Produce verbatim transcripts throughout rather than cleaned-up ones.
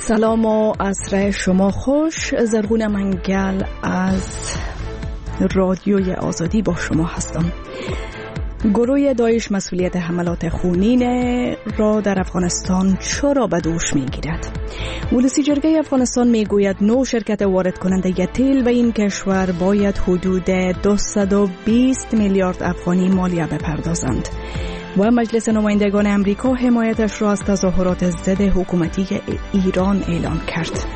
سلام و عصر شما خوش. زرغون منگل از رادیوی آزادی با شما هستم. گروه داعش مسئولیت حملات خونین را در افغانستان چرا به دوش میگیرد؟ ولسی جرگه افغانستان میگوید نو شرکت وارد کننده تیل و این کشور باید حدود دویست و بیست میلیارد افغانی مالیه بپردازند. و مجلس نمایندگان امریکا حمایتش را از تظاهرات ضد حکومتی ایران اعلام کرد.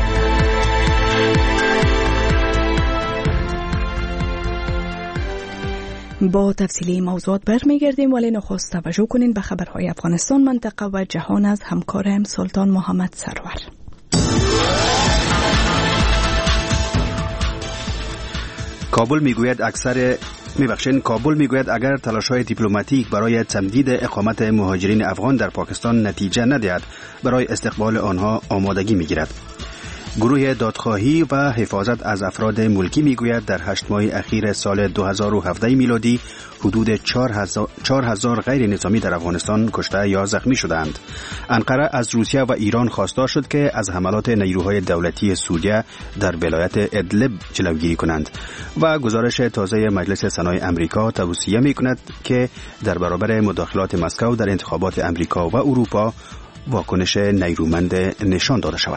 با تفصیلی موضوعات برمیگردیم، ولی نخست توجه کنین به خبرهای افغانستان، منطقه و جهان از همکارم سلطان محمد سرور. کابل میگوید اکثر میبخشین کابل میگوید اگر تلاش‌های دیپلماتیک برای تمدید اقامت مهاجرین افغان در پاکستان نتیجه ندهد برای استقبال آنها آمادگی میگیرد. گروه دادخواهی و حفاظت از افراد ملکی میگوید در هشت ماه اخیر سال دو هزار و هفده میلادی حدود چهار هزار غیر نظامی در افغانستان کشته یا زخمی شدند. انقره از روسیه و ایران خواستار شد که از حملات نیروهای دولتی سوریه در ولایت ادلب جلوگیری کنند و گزارش تازه مجلس سنای امریکا توصیه میکند که در برابر مداخلات مسکو در انتخابات امریکا و اروپا واکنش نیرومند نشان داده شود.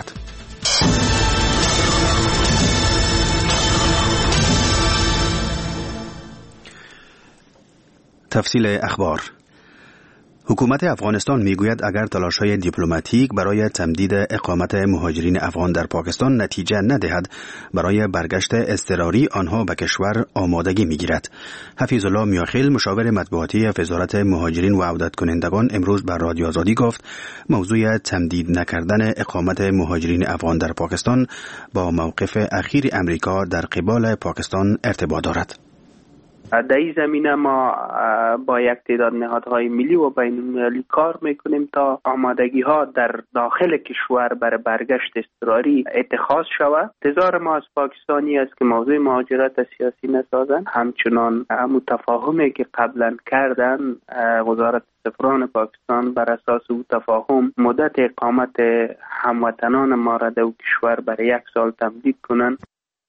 تفصیل اخبار. حکومت افغانستان میگوید اگر تلاش‌های دیپلماتیک برای تمدید اقامت مهاجرین افغان در پاکستان نتیجه ندهد برای برگشت اضطراری آنها به کشور آمادگی میگیرد. حفیظ الله میاخیل مشاور مطبوعاتی وزارت مهاجرین و عودت کنندگان امروز بر رادیو آزادی گفت موضوع تمدید نکردن اقامت مهاجرین افغان در پاکستان با موقف اخیر امریکا در قبال پاکستان ارتباط دارد. در این زمینه ما با یک تعداد نهادهای ملی و بین‌المللی کار میکنیم تا آمادگی ها در داخل کشور برای برگشت اضطراری اتخاذ شود. انتظار ما از پاکستانی است که موضوع مهاجرت سیاسی نسازند، همچنان همون تفاهمی که قبلا کردن وزارت سفران پاکستان بر اساس او تفاهم مدت اقامت هموطنان ما را در کشور برای یک سال تمدید کنند.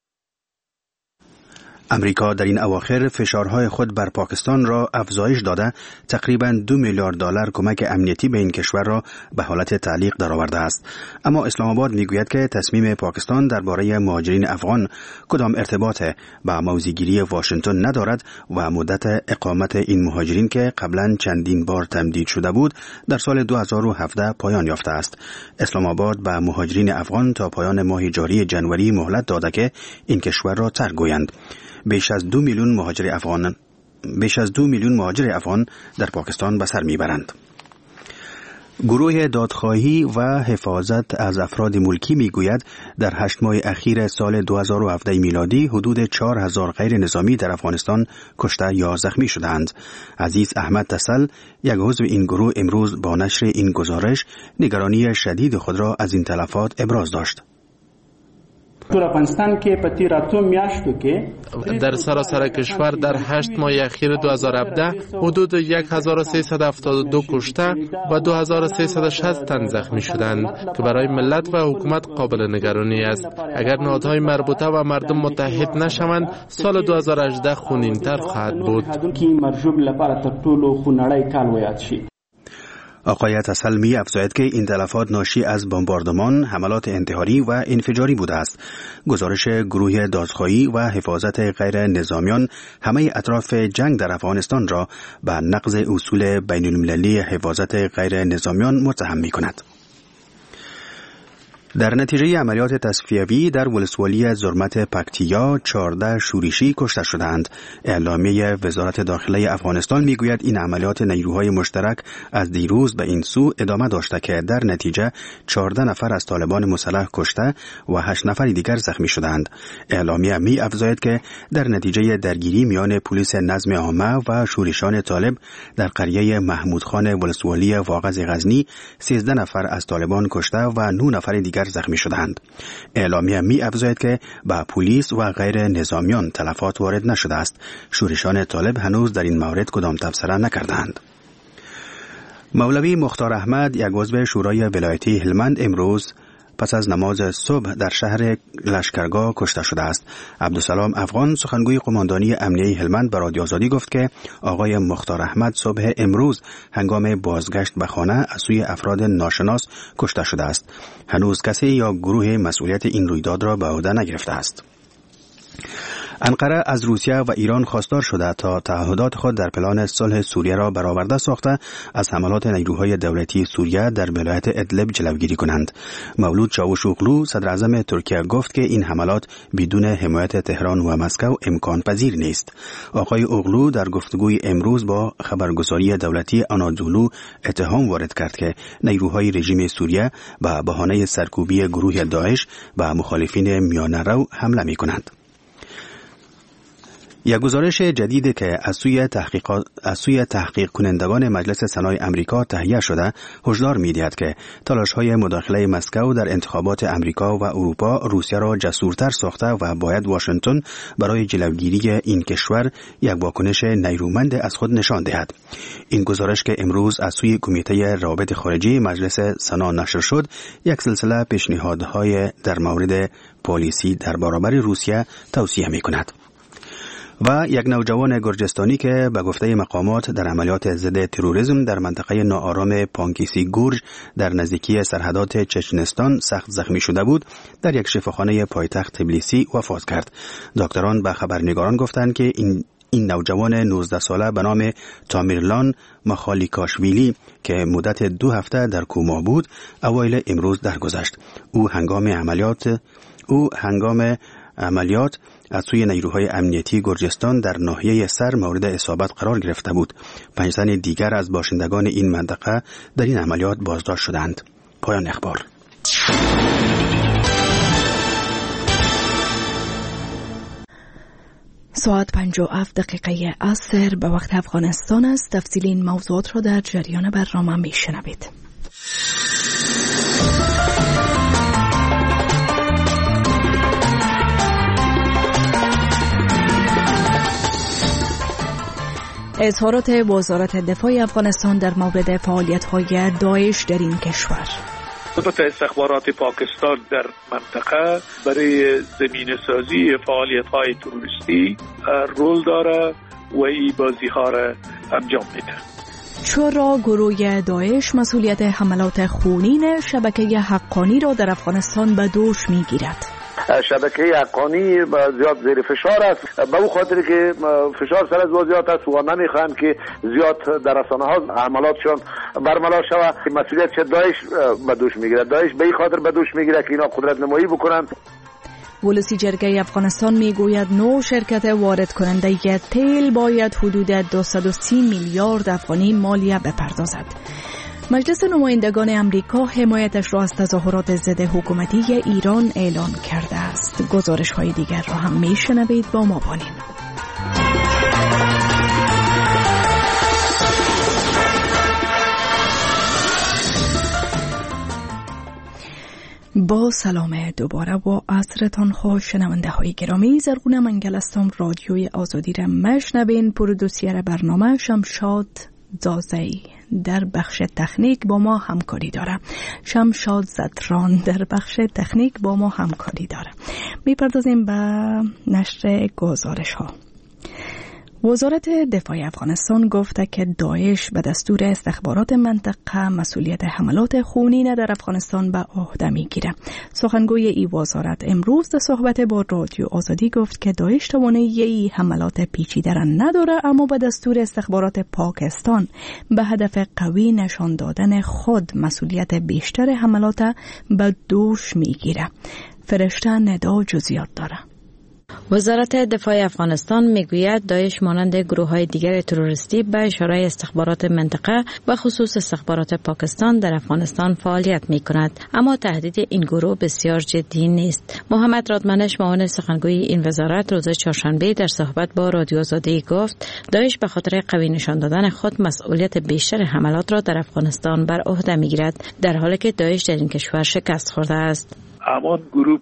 امریکا در این اواخر فشارهای خود بر پاکستان را افزایش داده تقریباً دو میلیارد دلار کمک امنیتی به این کشور را به حالت تعلیق درآورده است. اما اسلام آباد میگوید که تصمیم پاکستان درباره مهاجرین افغان کدام ارتباط با موضع‌گیری واشنگتن ندارد و مدت اقامت این مهاجرین که قبلاً چندین بار تمدید شده بود در سال دو هزار و هفده پایان یافته است. اسلام آباد به مهاجرین افغان تا پایان ماه جاری جنوری مهلت داده که این کشور را ترک گویند. بیش از دو میلیون مهاجر افغان بیش از دو میلیون مهاجر افغان در پاکستان به سر میبرند. گروه دادخواهی و حفاظت از افراد ملکی میگوید در هشت ماه اخیر سال دو هزار و هفده میلادی حدود چهار هزار غیر نظامی در افغانستان کشته یا زخمی شدند. عزیز احمد تسل، یک عضو این گروه، امروز با نشر این گزارش نگرانی شدید خود را از این تلفات ابراز داشت. در سراسر کشور در هشت ماه اخیر دو هزار و هفده حدود یک هزار و سیصد و هفتاد و دو کشته و دو هزار و سیصد و شصت تن زخمی شدند که برای ملت و حکومت قابل نگرانی است. اگر نهادهای مربوطه و مردم متحد نشوند سال دو هزار و هجده خونین‌تر خواهد بود. آقای تسل می افزاید که این تلفات ناشی از بمباردمان، حملات انتحاری و انفجاری بوده است. گزارش گروه دادخواهی و حفاظت غیر نظامیان همه اطراف جنگ در افغانستان را به نقض اصول بین المللی حفاظت غیر نظامیان متهم می کند. در نتیجه عملیات تصفیوی در ولسوالی زرمت پکتیا چهارده شورشی کشته شدند. اعلامیه وزارت داخله افغانستان میگوید این عملیات نیروهای مشترک از دیروز به این سو ادامه داشته که در نتیجه چهارده نفر از طالبان مسلح کشته و هشت نفر دیگر زخمی شدند. اعلامیه می افزاید که در نتیجه درگیری میان پلیس نظم عامه و شورشان طالب در قریه محمودخان ولسوالی واغظ غزنی سیزده نفر از طالبان کشته و نه نفر دیگر زخمی شدند. اعلامیه می افزاید که با پلیس و غیر نظامیان تلفات وارد نشده است. شورشان طالب هنوز در این مورد کدام تبصره نکردند. مولوی مختار احمد، یک عضو شورای ولایتی هلمند، امروز پس از نماز صبح در شهر لشکرگاه کشته شده است. عبدالسلام افغان سخنگوی قماندانی امنیه هلمند به رادیو آزادی گفت که آقای مختار احمد صبح امروز هنگام بازگشت به خانه از سوی افراد ناشناس کشته شده است. هنوز کسی یا گروه مسئولیت این رویداد را به عهده نگرفته است. انقره از روسیه و ایران خواستار شده تا تعهدات خود در پلان صلح سوریه را برآورده ساخته از حملات نیروهای دولتی سوریه در ولایت ادلب جلوگیری کنند. مولود چاوشوغلو صدر اعظم ترکیه گفت که این حملات بدون حمایت تهران و مسکو امکان پذیر نیست. آقای اوغلو در گفتگوی امروز با خبرگزاری دولتی آنادولو اتهام وارد کرد که نیروهای رژیم سوریه به بهانه سرکوبی گروه داعش و مخالفین میانه‌رو حمله می‌کنند. یک گزارش جدیدی که از سوی تحقیق از سوی تحقیق کنندگان مجلس سنای امریکا تهیه شده هشدار می‌دهد که تلاش‌های مداخله مسکو در انتخابات امریکا و اروپا روسیه را جسورتر ساخته و باید واشنگتن برای جلوگیری این کشور یک واکنش نیرومند از خود نشان دهد. این گزارش که امروز از سوی کمیته روابط خارجی مجلس سنا نشر شد، یک سلسله پیشنهادهای در مورد پالیسی در برابر روسیه توصیه می‌کند. و یک نوجوان گرجستانی که به گفته مقامات در عملیات ضد تروریسم در منطقه ناآرام پانکیسی گورج در نزدیکی سرحدات چچنستان سخت زخمی شده بود، در یک شفاخانه پایتخت تبلیسی وفات کرد. دکتران به خبرنگاران گفتند که این این نوجوان نوزده ساله به نام تامیرلان مخالیکاشویلی که مدت دو هفته در کوما بود، اوایل امروز درگذشت. او هنگام عملیات او هنگام عملیات از سوی نیروهای امنیتی گرجستان در ناحیه سر مورد اصابت قرار گرفته بود. پنج تن دیگر از باشندگان این منطقه در این عملیات بازداشت شدند. پایان اخبار. ساعت پنج و هفت دقیقه عصر به وقت افغانستان است. تفصیل این موضوعات را در جریان برنامه میشنوید. اظهارات وزارت دفاع افغانستان در مورد فعالیت‌های داعش در این کشور. البته استخبارات پاکستان در منطقه برای زمینه سازی فعالیت‌های تروریستی رول داره و این بازی‌ها را انجام میده. چرا گروه داعش مسئولیت حملات خونین شبکه حقانی را در افغانستان به دوش میگیرد؟ شبکه حقانی زیاد زیر فشار است، به او خاطر که فشار سر از زیاد است و نمیخواهند که زیاد در رسانه ها حملاتشان برملا شود. مسئولیت چه داعش به دوش میگیره. داعش به این خاطر به دوش میگیره که اینا قدرت نمایی بکنند. ولسی جرگه افغانستان میگوید نو شرکت وارد کننده تیل باید حدود دویست و سی میلیارد افغانی مالیه بپردازد. مجلس نمایندگان امریکا حمایتش را از تظاهرات ضد حکومتی ایران اعلان کرده است. گزارش های دیگر را هم میشنوید، با ما باشید. با سلام دوباره و عصرتان خوش شنونده های گرامی. زرغونه منگل هستم. رادیوی آزادی را مشنوین. پرودوسر برنامه شمشاد زازی در بخش تکنیک با ما همکاری داره. شمشاد زدران در بخش تکنیک با ما همکاری داره. میپردازیم به نشر گزارش ها. وزارت دفاع افغانستان گفته که داعش به دستور استخبارات منطقه مسئولیت حملات خونین در افغانستان به عهده میگیره. سخنگوی این وزارت امروز در صحبت با رادیو آزادی گفت که داعش توانایی حملات پیچیده را نداره، اما به دستور استخبارات پاکستان به هدف قوی نشان دادن خود مسئولیت بیشتر حملات به دوش میگیره. فرشته ندا جزئیات داره. وزارت دفاع افغانستان میگوید داعش مانند گروه‌های دیگر تروریستی به اشاره استخبارات منطقه و خصوص استخبارات پاکستان در افغانستان فعالیت میکند، اما تهدید این گروه بسیار جدی نیست. محمد رادمنش معاون سخنگوی این وزارت روز چهارشنبه در صحبت با رادیو آزادی گفت داعش به خاطر قوی نشان دادن خود مسئولیت بیشتر حملات را در افغانستان بر عهده میگیرد، در حالی که داعش در این کشور شکست خورده است. همان گروه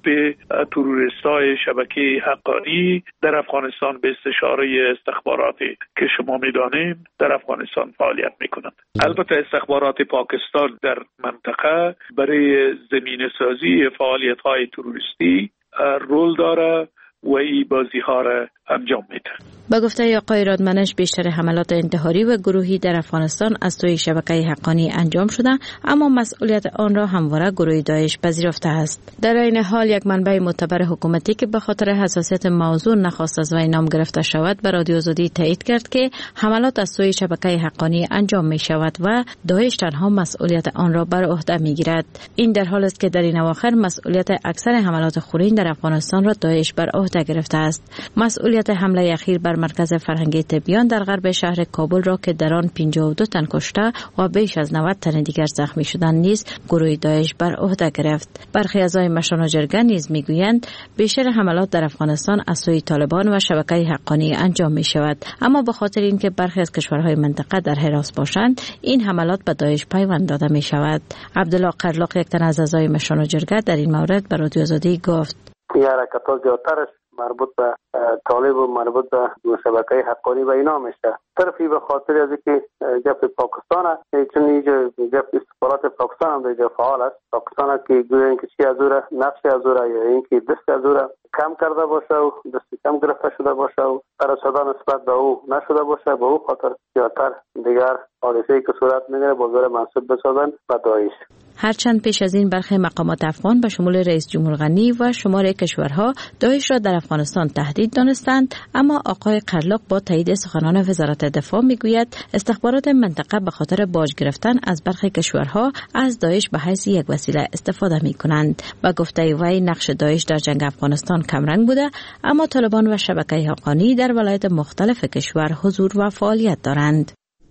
تروریستای شبکه حقانی در افغانستان به استشاره استخباراتی که شما میدانید در افغانستان فعالیت میکنند. البته استخبارات پاکستان در منطقه برای زمینه سازی فعالیت های تروریستی رول داره و این بازی ها را انجام میده. با گفته آقای رادمنش بیشتر حملات انتحاری و گروهی در افغانستان از سوی شبکه حقانی انجام شده، اما مسئولیت آن را همواره گروه داعش پذیرفته است. در این حال یک منبع معتبر حکومتی که به خاطر حساسیت موضوع نخواست از وی نام گرفته شود به رادیو آزادی تایید کرد که حملات از سوی شبکه حقانی انجام می شود و داعش تنها مسئولیت آن را بر عهده می گیرد. این در حالی است که در این اواخر مسئولیت اکثر حملات خونین در افغانستان را داعش بر عهده گرفته است. مسئولیت حمله اخیر بر مرکز فرهنگی تبیان در غرب شهر کابل را که در آن پنجاه و دو تن کشته و بیش از نود تن دیگر زخمی شدند نیز گروه داعش بر عهده گرفت. برخی اعضای مشران جرگه نیز میگویند بیشتر حملات در افغانستان از سوی طالبان و شبکه حقانی انجام می شود، اما به خاطر اینکه برخی از کشورهای منطقه در حراس باشند این حملات به داعش پیوند داده می شود. عبدالله قرلاق یک تن از اعضای مشران جرگه در این مورد به رادیو آزادی گفت: حرکت‌ها زیادتر مربوط به طالب و مربوط به شبکه حقانی و اینا میشه. طرفی به خاطر از اینکه جبهه پاکستان است، چون اینجا جبهه استخبارات پاکستان هم در اینجا فعال است. پاکستان که گویا اینکه چی از اون نقش از اون یا اینکه دست از اون کم کرده باشه و دست کم گرفته شده باشه و ترصد نسبت به او نشده باشه، به او خاطر زیادتر دیگر حادثه‌ای که صورت میگیره بازار منصوب بسازن به داعش. هرچند پیش از این برخی مقامات افغان به شمول رئیس جمهور غنی و شمار کشورها داعش را در افغانستان تهدید دانستند، اما آقای قرلاق با تایید سخنان وزارت دفاع میگوید استخبارات منطقه به خاطر باج گرفتن از برخی کشورها از داعش به حیث یک وسیله استفاده میکنند. و گفته وی نقش داعش در جنگ افغانستان کمرنگ بوده، اما طالبان و شبکه حقانی در ولایت مختلف کشور حضور و فعالیت دارند.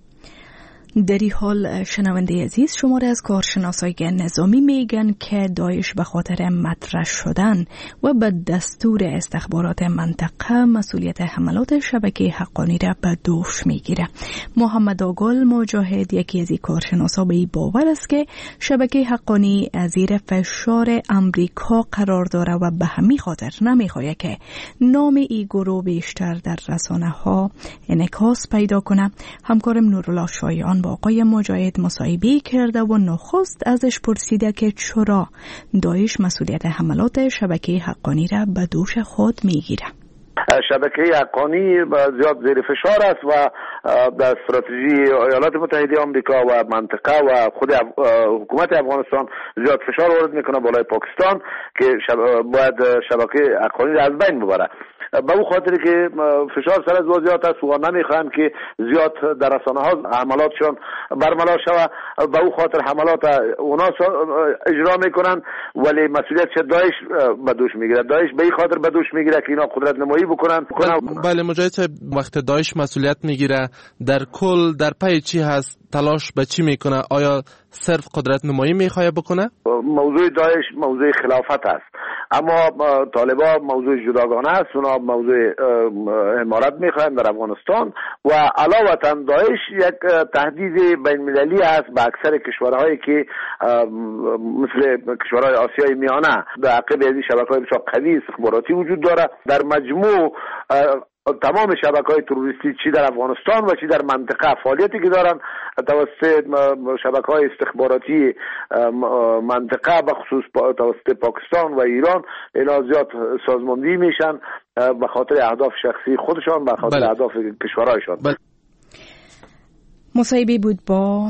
در این حال شنونده عزیز، شماره از کارشناسای نظامی میگن که داعش به خاطر مطرح شدن و به دستور استخبارات منطقه مسئولیت حملات شبکه حقانی را به دوش میگیره. محمد آگل مجاهد یکی از این کارشناسا به این باور است که شبکه حقانی زیر فشار امریکا قرار داره و به همین خاطر نمیخواد که نام این گروه بیشتر در رسانه ها انعکاس پیدا کنه. همکارم نورالله شایان با آقای مجاهد مصاحبه کرده و نخست ازش پرسیده که چرا داعش مسئولیت حملات شبکه حقانی را به دوش خود میگیره. شبکه حقانی زیاد زیر فشار است و در استراتژی ایالات متحده آمریکا و منطقه و خود حکومت افغانستان زیاد فشار وارد میکنه بالای پاکستان که شب باید شبکه حقانی را از بین ببره. به او خاطر که فشار سر از زیاد است و نمیخوان که زیاد در رسانه ها حملاتشون برملا شود. به او خاطر حملات اونا اجرا میکنن ولی مسئولیت داعش به دوش میگیره. داعش به این خاطر به دوش میگیره که اینا قدرت نمایی بکنن. بله مجاهد صاحب، وقت داعش مسئولیت میگیره در کل در پای چی هست؟ تلاش به چی میکنه؟ آیا صرف قدرت نمایی میخواد بکنه؟ موضوع داعش موضوع خلافت است، اما طالبان موضوع جداگانه است. اونا موضوع امارت میخوان در افغانستان و علاوه داعش یک تهدید بین المللی است به اکثر کشورهایی که مثل کشورهای آسیای میانه در عقب از این شبکه‌های بسیار قوی استخباراتی وجود داره. در مجموع تمام شبکه‌های تروریستی چی در افغانستان و چی در منطقه فعالیتی که دارن توسط شبکه‌های استخباراتی منطقه به خصوص توسط پاکستان و ایران اینا زیاد سازماندهی میشن به خاطر اهداف شخصی خودشان، به خاطر بله. اهداف کشورهایشان. بله. مصاحبه بود با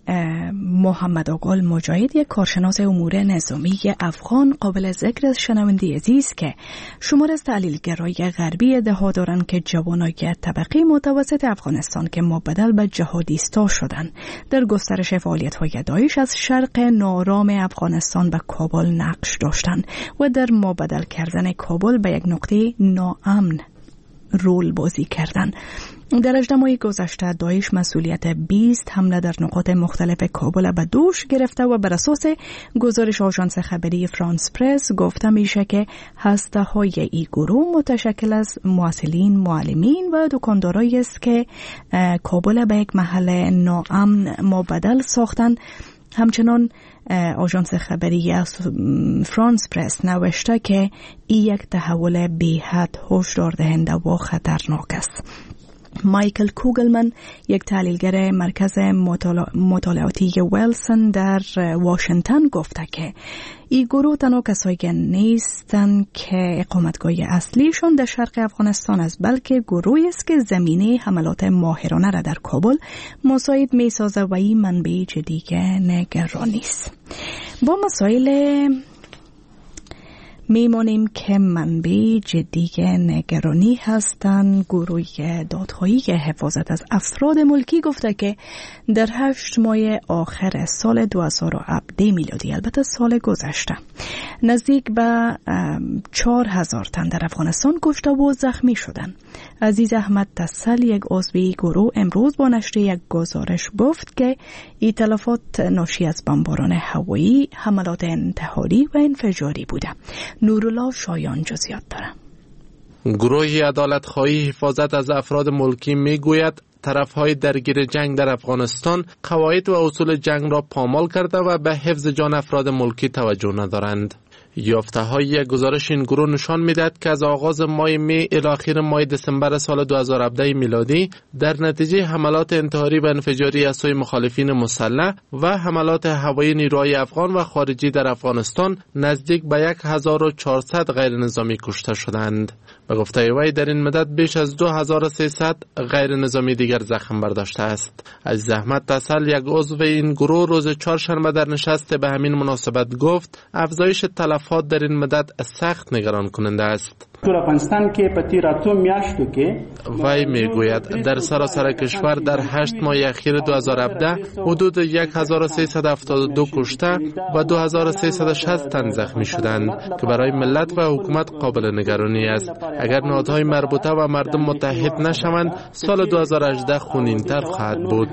محمد آگل مجاهد، یک کارشناس امور نظامی افغان. قابل ذکر از شنونده عزیز که شمار از تحلیلگرای غربی ادعا دارند که جوانای طبقه متوسط افغانستان که مبدل به جهادیستا شدند در گسترش فعالیت‌های داعش از شرق نارام افغانستان به کابل نقش داشتند و در مبدل کردن کابل به یک نقطه ناامن رول بازی کردند. در هجده ماه گذشته داعش مسئولیت بیست حمله در نقاط مختلف کابل به دوش گرفته و بر اساس گزارش آژانس خبری فرانس پرس گفته میشه که هسته های این گروه متشکل از معسلین، معلمین و دکاندارایی است که کابل به یک محل ناامن مبدل ساختند همچنان آژانس خبری از فرانس پرس نوشته که این یک تحول بی‌حد هشدار دهنده و خطرناک است. مایکل کوگلمن، یک تحلیلگر مرکز مطالعاتی ویلسون در واشنگتن، گفته که این گروه تنها کسایی نیستند که اقامتگاه اصلیشون در شرق افغانستان است، بلکه گروهی است که زمینه حملات ماهرانه را در کابل مساعد می سازه و این منبع جدیه نگرانی است. با مسائل میمانیم که منبع جدی نگرانی هستند. گروه دادخواهی حفاظت از افراد ملکی گفته که در هشت ماه آخر سال دو هزار و هفده میلادی، البته سال گذشته، نزدیک به چهار هزار تن در افغانستان کشته و زخمی شدند. عزیز احمد تسل، یک عضو گروه، امروز با نشر یک گزارش گفت که این تلفات ناشی از بمباران هوایی، حملات انتحاری و انفجاری بوده. نورالله شایان جزئیات داره. گروه عدالت‌خواهی حفاظت از افراد ملکی میگوید طرف‌های درگیر جنگ در افغانستان قواعد و اصول جنگ را پامال کرده و به حفظ جان افراد ملکی توجه ندارند. یافته‌های یک گزارش این گروه نشان می‌دهد که از آغاز ماه می الی اخر ماه دسامبر سال دو هزار و هفده میلادی در نتیجه حملات انتحاری و انفجاری از سوی مخالفین مسلح و حملات هوایی نیروهای افغان و خارجی در افغانستان نزدیک به هزار و چهارصد غیر نظامی کشته شدند. به گفته وی در این مدت بیش از دو هزار و سیصد غیر نظامی دیگر زخم برداشته است. از احمد تسل، یک عضو این گروه، روز چهارشنبه در نشست به همین مناسبت گفت افزایش تلفات در این مدت سخت نگران کننده است. وی میگوید در سراسر کشور در هشت ماه اخیر دو هزار و هفده حدود هزار و سیصد و هفتاد و دو کشته و دو هزار و سیصد و شصت تن زخمی شدند که برای ملت و حکومت قابل نگرانی است. اگر نهادهای مربوطه و مردم متحد نشوند، سال دو هزار و هجده خونین‌تر خواهد بود.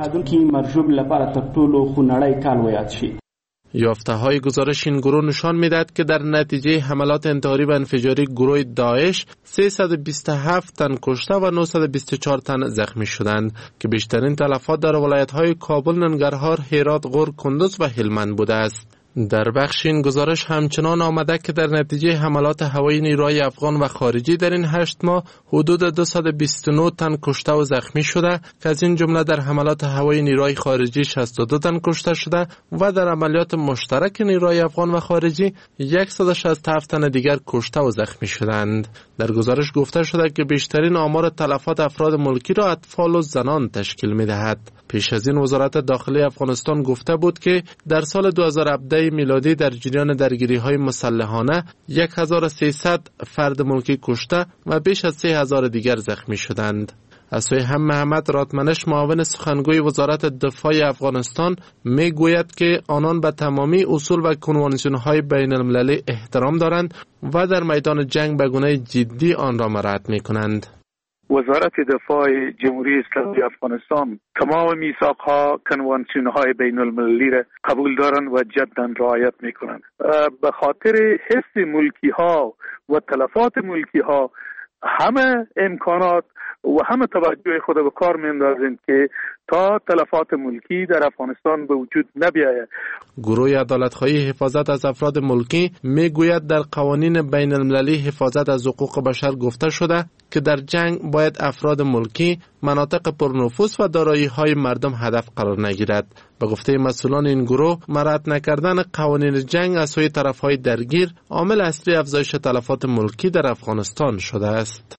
یافته های گزارش این گروه نشان میدهد که در نتیجه حملات انتحاری و انفجاری گروه داعش سیصد و بیست و هفت تن کشته و نهصد و بیست و چهار تن زخمی شدند که بیشترین تلفات در ولایت های کابل، ننگرهار، هرات، غور، کندوز و هلمند بوده است. در بخش این گزارش همچنان آمده که در نتیجه حملات هوایی نیروهای افغان و خارجی در این هشت ماه حدود دویست و بیست و نه تن کشته و زخمی شده که از این جمله در حملات هوایی نیروهای خارجی شصت و دو تن کشته شده و در عملیات مشترک نیروهای افغان و خارجی صد و شصت و هفت تن دیگر کشته و زخمی شدند. در گزارش گفته شده که بیشترین آمار تلفات افراد ملکی را اطفال و زنان تشکیل می‌دهد. پیش از این وزارت داخلی افغانستان گفته بود که در سال دو هزار و هفده میلادی در جریان درگیری‌های مسلحانه هزار و سیصد فرد ملکی کشته و بیش از سه هزار دیگر زخمی شدند. از سوی هم محمد راتمنش، معاون سخنگوی وزارت دفاع افغانستان، می گوید که آنان به تمامی اصول و کنوانسیون‌های بین المللی احترام دارند و در میدان جنگ به گونه جدی آن را مراعات می کنند. وزارت دفاع جمهوری اسلامی افغانستان تمام میثاق‌ها، کنوانسیون‌های بین المللی را قبول دارند و جداً رعایت می‌کنند. به خاطر حفظ ملکی‌ها و تلفات ملکی‌ها همه امکانات و همه توجه خود به کار می‌اندازند که تا تلفات ملکی در افغانستان به وجود نبیاید. گروه عدالت‌خواهی حفاظت از افراد ملکی میگوید در قوانین بین المللی حفاظت از حقوق بشر گفته شده که در جنگ باید افراد ملکی، مناطق پرنفوذ و دارایی‌های مردم هدف قرار نگیرد. به گفته مسئولان این گروه، مراعات نکردن قوانین جنگ از سوی طرف‌های درگیر عامل اصلی افزایش تلفات ملکی در افغانستان شده است.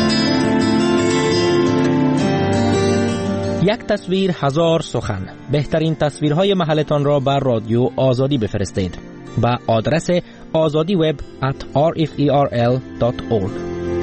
یک تصویر هزار سخن. بهترین تصویرهای محلتان را بر رادیو آزادی بفرستید به آدرس آزادی وب ات آر اف ای آر ال دات اورگ.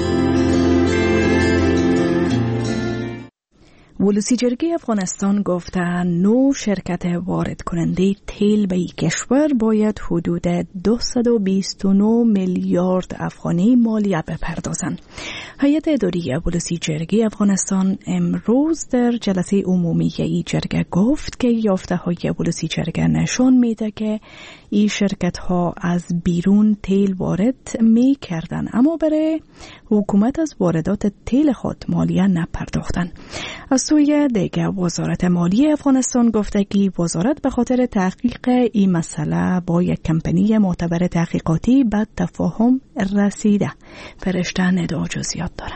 ولسی جرگه افغانستان گفته نو شرکت وارد کننده تیل به این کشور باید حدود دویست و بیست و نه میلیارد افغانی مالیه بپردازند. هیئت اداری ولسی جرگه افغانستان امروز در جلسه عمومی این جرگه گفت که یافته های ولسی جرگه نشان میده که این شرکت ها از بیرون تیل وارد می کردن اما برای حکومت از واردات تیل خود مالیه نپرداختن. از سوی دیگه وزارت مالی افغانستان گفته که وزارت به خاطر تحقیق این مسئله با یک کمپانی معتبر تحقیقاتی به تفاهم رسیده. فرشته ندا جزئیات داره.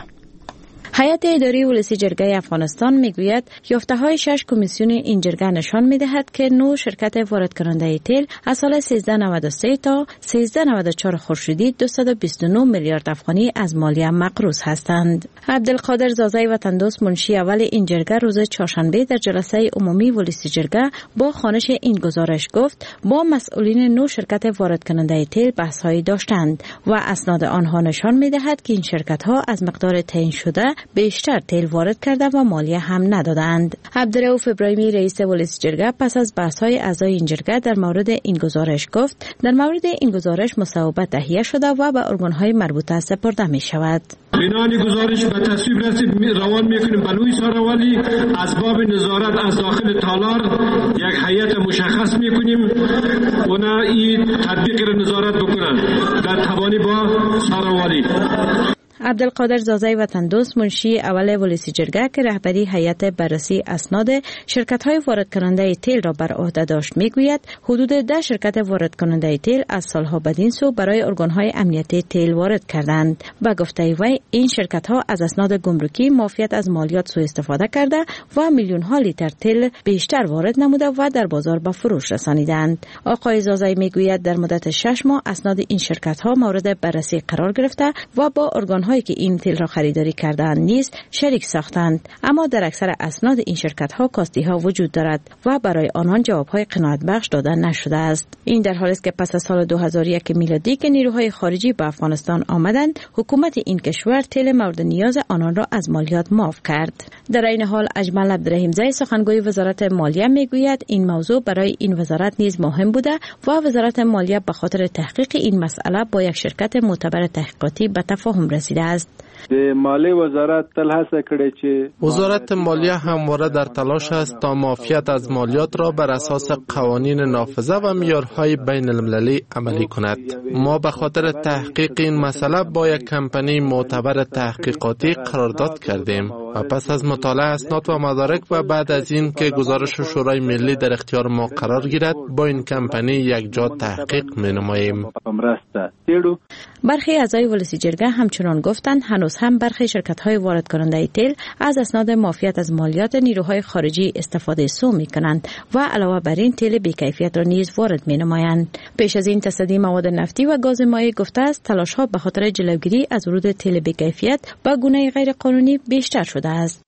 هیئت اداری ولسی جرگه افغانستان میگوید یافته‌های شش کمیسیون این جرگه نشان میدهد که نو شرکت وارد کننده تیل از سال سیزده نود و سه تا سیزده نود و چهار خورشیدی دویست و بیست و نه میلیارد افغانی از مالیه مقروض هستند. عبدالقادر زازای وطندوست منشی اول این جرگه روز چهارشنبه در جلسه عمومی ولسی جرگه با خوانش این گزارش گفت با مسئولین نو شرکت وارد کننده تیل بحث‌هایی داشتند و اسناد آنها نشان میدهد که این شرکت‌ها از مقدار تعیین شده بیشتر تیل وارد کرده و مالیه هم ندادند. عبدالرؤوف ابراهیمی رئیس ولسی جرگه پس از بحث‌های اعضای این جرگه در مورد این گزارش گفت در مورد این گزارش مصوبه تهیه شده و به ارگان‌های مربوطه سپرده می‌شود. بنای گزارش به تصویب رسید روان میکنیم بلوی ساراولی اسباب نظارت از داخل تالار یک هیئت مشخص میکنیم اونا این تطبیق را نظارت بکنن در تبانی با ساراولی. عبدالقادر زازای وطندوست منشی اول ولسی جرگه که رهبری هیئت بررسی اسناد شرکت‌های وارد کننده تیل را بر عهده داشت میگوید حدود ده شرکت وارد کننده تیل از سالها بدین سو برای ارگان‌های امنیتی تیل وارد کردند. با گفته وی این شرکت‌ها از اسناد گمرکی معافیت از مالیات سوء استفاده کرده و میلیون‌ها لیتر تیل بیشتر وارد نموده و در بازار به فروش رسانیدند. آقای زازای میگوید در مدت شش ماه اسناد این شرکت‌ها مورد بررسی قرار گرفته و با ارگان‌های که این تیل را خریداری کردند نیز شریک ساختند، اما در اکثر اسناد این شرکت ها کاستی ها وجود دارد و برای آنان جواب های قناعت بخش داده نشده است. این در حالی است که پس از سال دو هزار و یک میلادی که نیروهای خارجی به افغانستان آمدند حکومت این کشور تیل مورد نیاز آنان را از مالیات معاف کرد. در این حال اجمل عبدالرحیمزی سخنگوی وزارت مالیه میگوید این موضوع برای این وزارت نیز مهم بوده و وزارت مالیه به خاطر تحقیق این مسئله با یک شرکت معتبر تحقیقاتی به تفاهم رسیده است. مالی وزارت تل هڅه کړې چې وزارت مالیه همواره در تلاش است تا معافیت از مالیات را بر اساس قوانین نافذه و معیارهای بین المللی عملی کند. ما به خاطر تحقیق این مسئله با یک کمپانی معتبر تحقیقاتی قرارداد کردیم و پس از مطالعه اسناد و مدارک و بعد از این که گزارش شورای ملی در اختیار ما قرار گیرد با این کمپانی یک جا تحقیق می‌نماییم. برخی اعضای ولسی جرگه همچنان گفتند هنوز هم برخی شرکت‌های وارد کننده تیل از اسناد معافیت از مالیات نیروهای خارجی استفاده سو می‌کنند و علاوه بر این تیل بی‌کیفیت را نیز وارد می‌نمایند. پیش از این تصدی مواد نفتی و گاز مایع گفته است تلاش‌ها به خاطر جلوگیری از ورود تیل بی‌کیفیت به گونه غیرقانونی بیشتر شده است.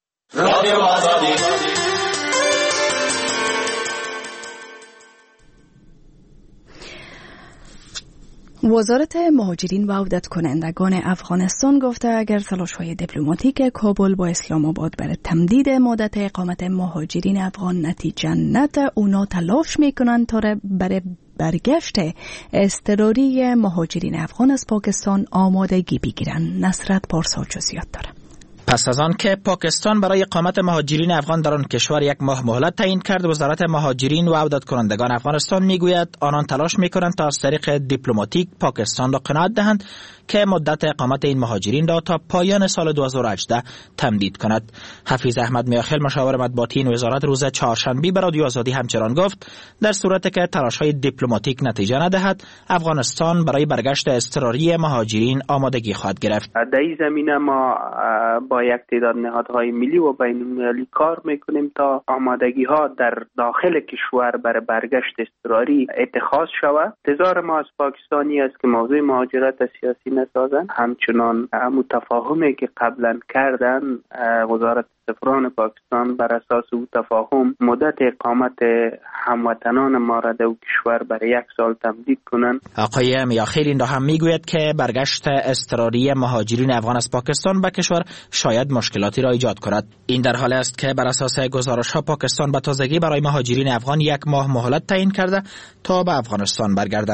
وزارت مهاجرین و عودت کنندگان افغانستان گفته اگر تلاش‌های دیپلماتیک کابل با اسلام آباد برای تمدید مدت اقامت مهاجرین افغان نتیجه نده اونا تلاش میکنند تا برای برگشت اضطراری مهاجرین افغان از پاکستان آمادگی بگیرند. نصرت پارسا جزئیات داره. پس از آن که پاکستان برای اقامت مهاجرین افغان در آن کشور یک ماه مهلت تعیین کرد، وزارت مهاجرین و عودت کنندگان افغانستان میگوید آنان تلاش میکنند تا از طریق دیپلماتیک پاکستان را قناعت دهند که مدت اقامت این مهاجرین را تا پایان سال دو هزار و هجده تمدید کند. حفیظ احمد میاخیل مشاور مطبوعاتی این وزارت روز چهارشنبه به رادیو آزادی همچنان گفت در صورتی که تلاش‌های دیپلماتیک نتیجه ندهد افغانستان برای برگشت اضطراری مهاجرین آمادگی خواهد گرفت. در این زمینه ما با یک تعداد نهادهای ملی و بین‌المللی کار میکنیم تا آمادگی ها در داخل کشور برای برگشت اضطراری اتخاذ شود. انتظار ما از پاکستانی است که موضوع مهاجرت سیاسی نسازند. همچنان همون تفاهمی که قبلا کردن وزارت سفران پاکستان بر اساس او تفاهم مدت اقامت هموطنان ما را در کشور برای یک سال تمدید کنند. آقای میاخیل این را هم میگوید که برگشت اضطراری مهاجرین افغان از پاکستان به کشور شاید مشکلاتی را ایجاد کند. این در حالی است که بر اساس گزارش ها پاکستان به تازگی برای مهاجرین افغان یک ماه مهلت تعیین کرده تا به افغانستان برگردند.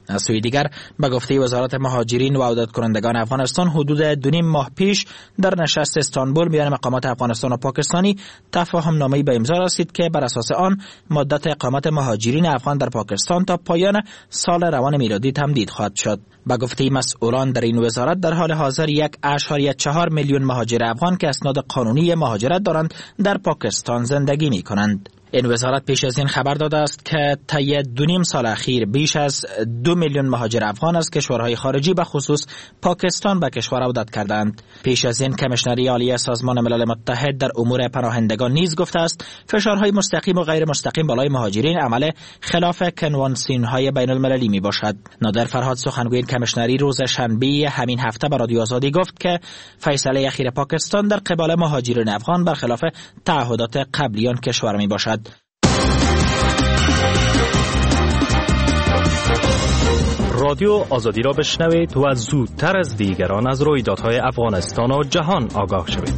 از سوی دیگر به گفته وزارت مهاجرین و عودت کنندگان افغانستان، حدود دو نیم ماه پیش در نشست استانبول میان مقامات افغانستان و پاکستانی تفاهم نامه‌ای به امضا رسید که بر اساس آن مدت اقامت مهاجرین افغان در پاکستان تا پایان سال روان میلادی تمدید خواهد شد. به گفته مسئولان در این وزارت، در حال حاضر یک اشاریه چهار میلیون مهاجر افغان که اسناد قانونی مهاجرت دارند در پاکستان زندگی می کنند. این وزارت پیش از این خبر داده است که طی دو نیم سال اخیر بیش از دو میلیون مهاجر افغان از کشورهای خارجی به خصوص پاکستان به کشور عودت کردند. پیش از این کمیشنری عالی سازمان ملل متحد در امور پناهندگان نیز گفته است فشارهای مستقیم و غیر مستقیم بالای مهاجرین عمل خلاف کنوانسیون‌های بین المللی می باشد. نادر فرهاد، سخنگوی کمیشنری، روز شنبه همین هفته به رادیو آزادی گفت که فیصله اخیر پاکستان در قبال مهاجرین افغان برخلاف تعهدات قبلی آن کشور می باشد. رادیو آزادی را بشنوید و زودتر از دیگران از رویدادهای افغانستان و جهان آگاه شوید.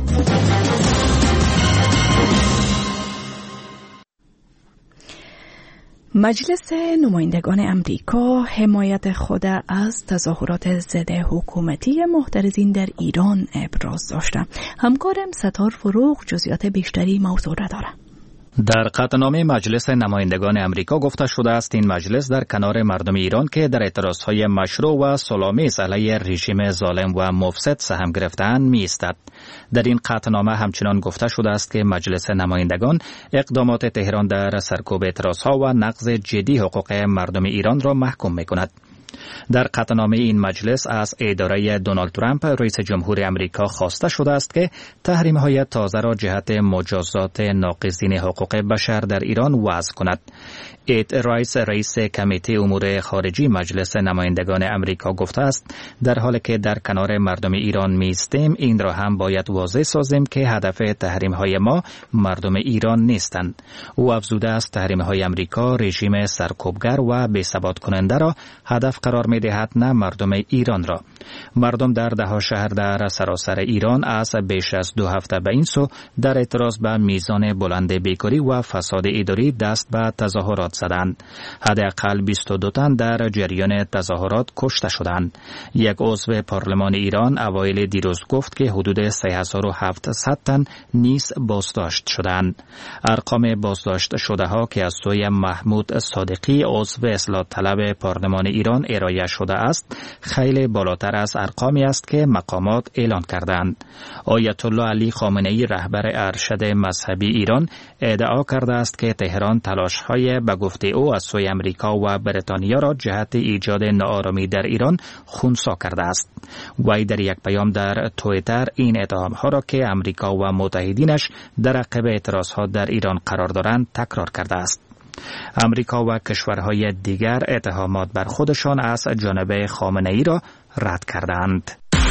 مجلس نمایندگان امریکا حمایت خود از تظاهرات ضد حکومتی معترضین در ایران ابراز داشته. همکارم ستار فروغ جزئیات بیشتری موضوع را دارد. در قطعنامه مجلس نمایندگان امریکا گفته شده است این مجلس در کنار مردم ایران که در اعتراضهای مشروع و صلح‌آمیز علیه رژیم ظالم و مفسد سهم گرفته‌اند می‌ایستد. در این قطعنامه همچنان گفته شده است که مجلس نمایندگان اقدامات تهران در سرکوب اعتراضها و نقض جدی حقوق مردم ایران را محکوم می‌کند. در قطعنامه این مجلس از اداره دونالد ترامپ رئیس جمهور امریکا خواسته شده است که تحریم‌های تازه را جهت مجازات ناقضین حقوق بشر در ایران وضع کند. اد رایس، رئیس کمیته امور خارجی مجلس نمایندگان امریکا گفته است در حالی که در کنار مردم ایران میستیم این را هم باید واضح سازیم که هدف تحریم‌های ما مردم ایران نیستند. او افزوده است تحریم‌های امریکا رژیم سرکوبگر و بی‌ثبات کننده را هدف قرار می‌دهد نه مردم ایران را. مردم در ده شهر در سراسر ایران از بیش از دو هفته به این سو در اعتراض به میزان بلند بیکاری و فساد اداری دست به تظاهرات زدند. حداقل بیست و دو تن در جریان تظاهرات کشته شدند. یک عضو پارلمان ایران اوایل دیروز گفت که حدود سه هزار و هفتصد تن نیز بازداشت شدند. ارقام بازداشت شده ها که از سوی محمود صادقی عضو اصلاح طلب پارلمان ایران ارائه شده است خیلی بالاتر از ارقامی است که مقامات اعلان کردند. آیت الله علی خامنه‌ای رهبر ارشد مذهبی ایران ادعا کرده است که تهران تلاش‌های به گفته او از سوی امریکا و بریتانیا را جهت ایجاد ناآرامی در ایران خنثی کرده است. وی در یک پیام در توییتر این اتهام‌ها را که امریکا و متحدینش در عقب اعتراض‌ها در ایران قرار دارند تکرار کرده است. امریکا و کشورهای دیگر اتهامات بر خودشان از جانب خامنه‌ای را رد کردند.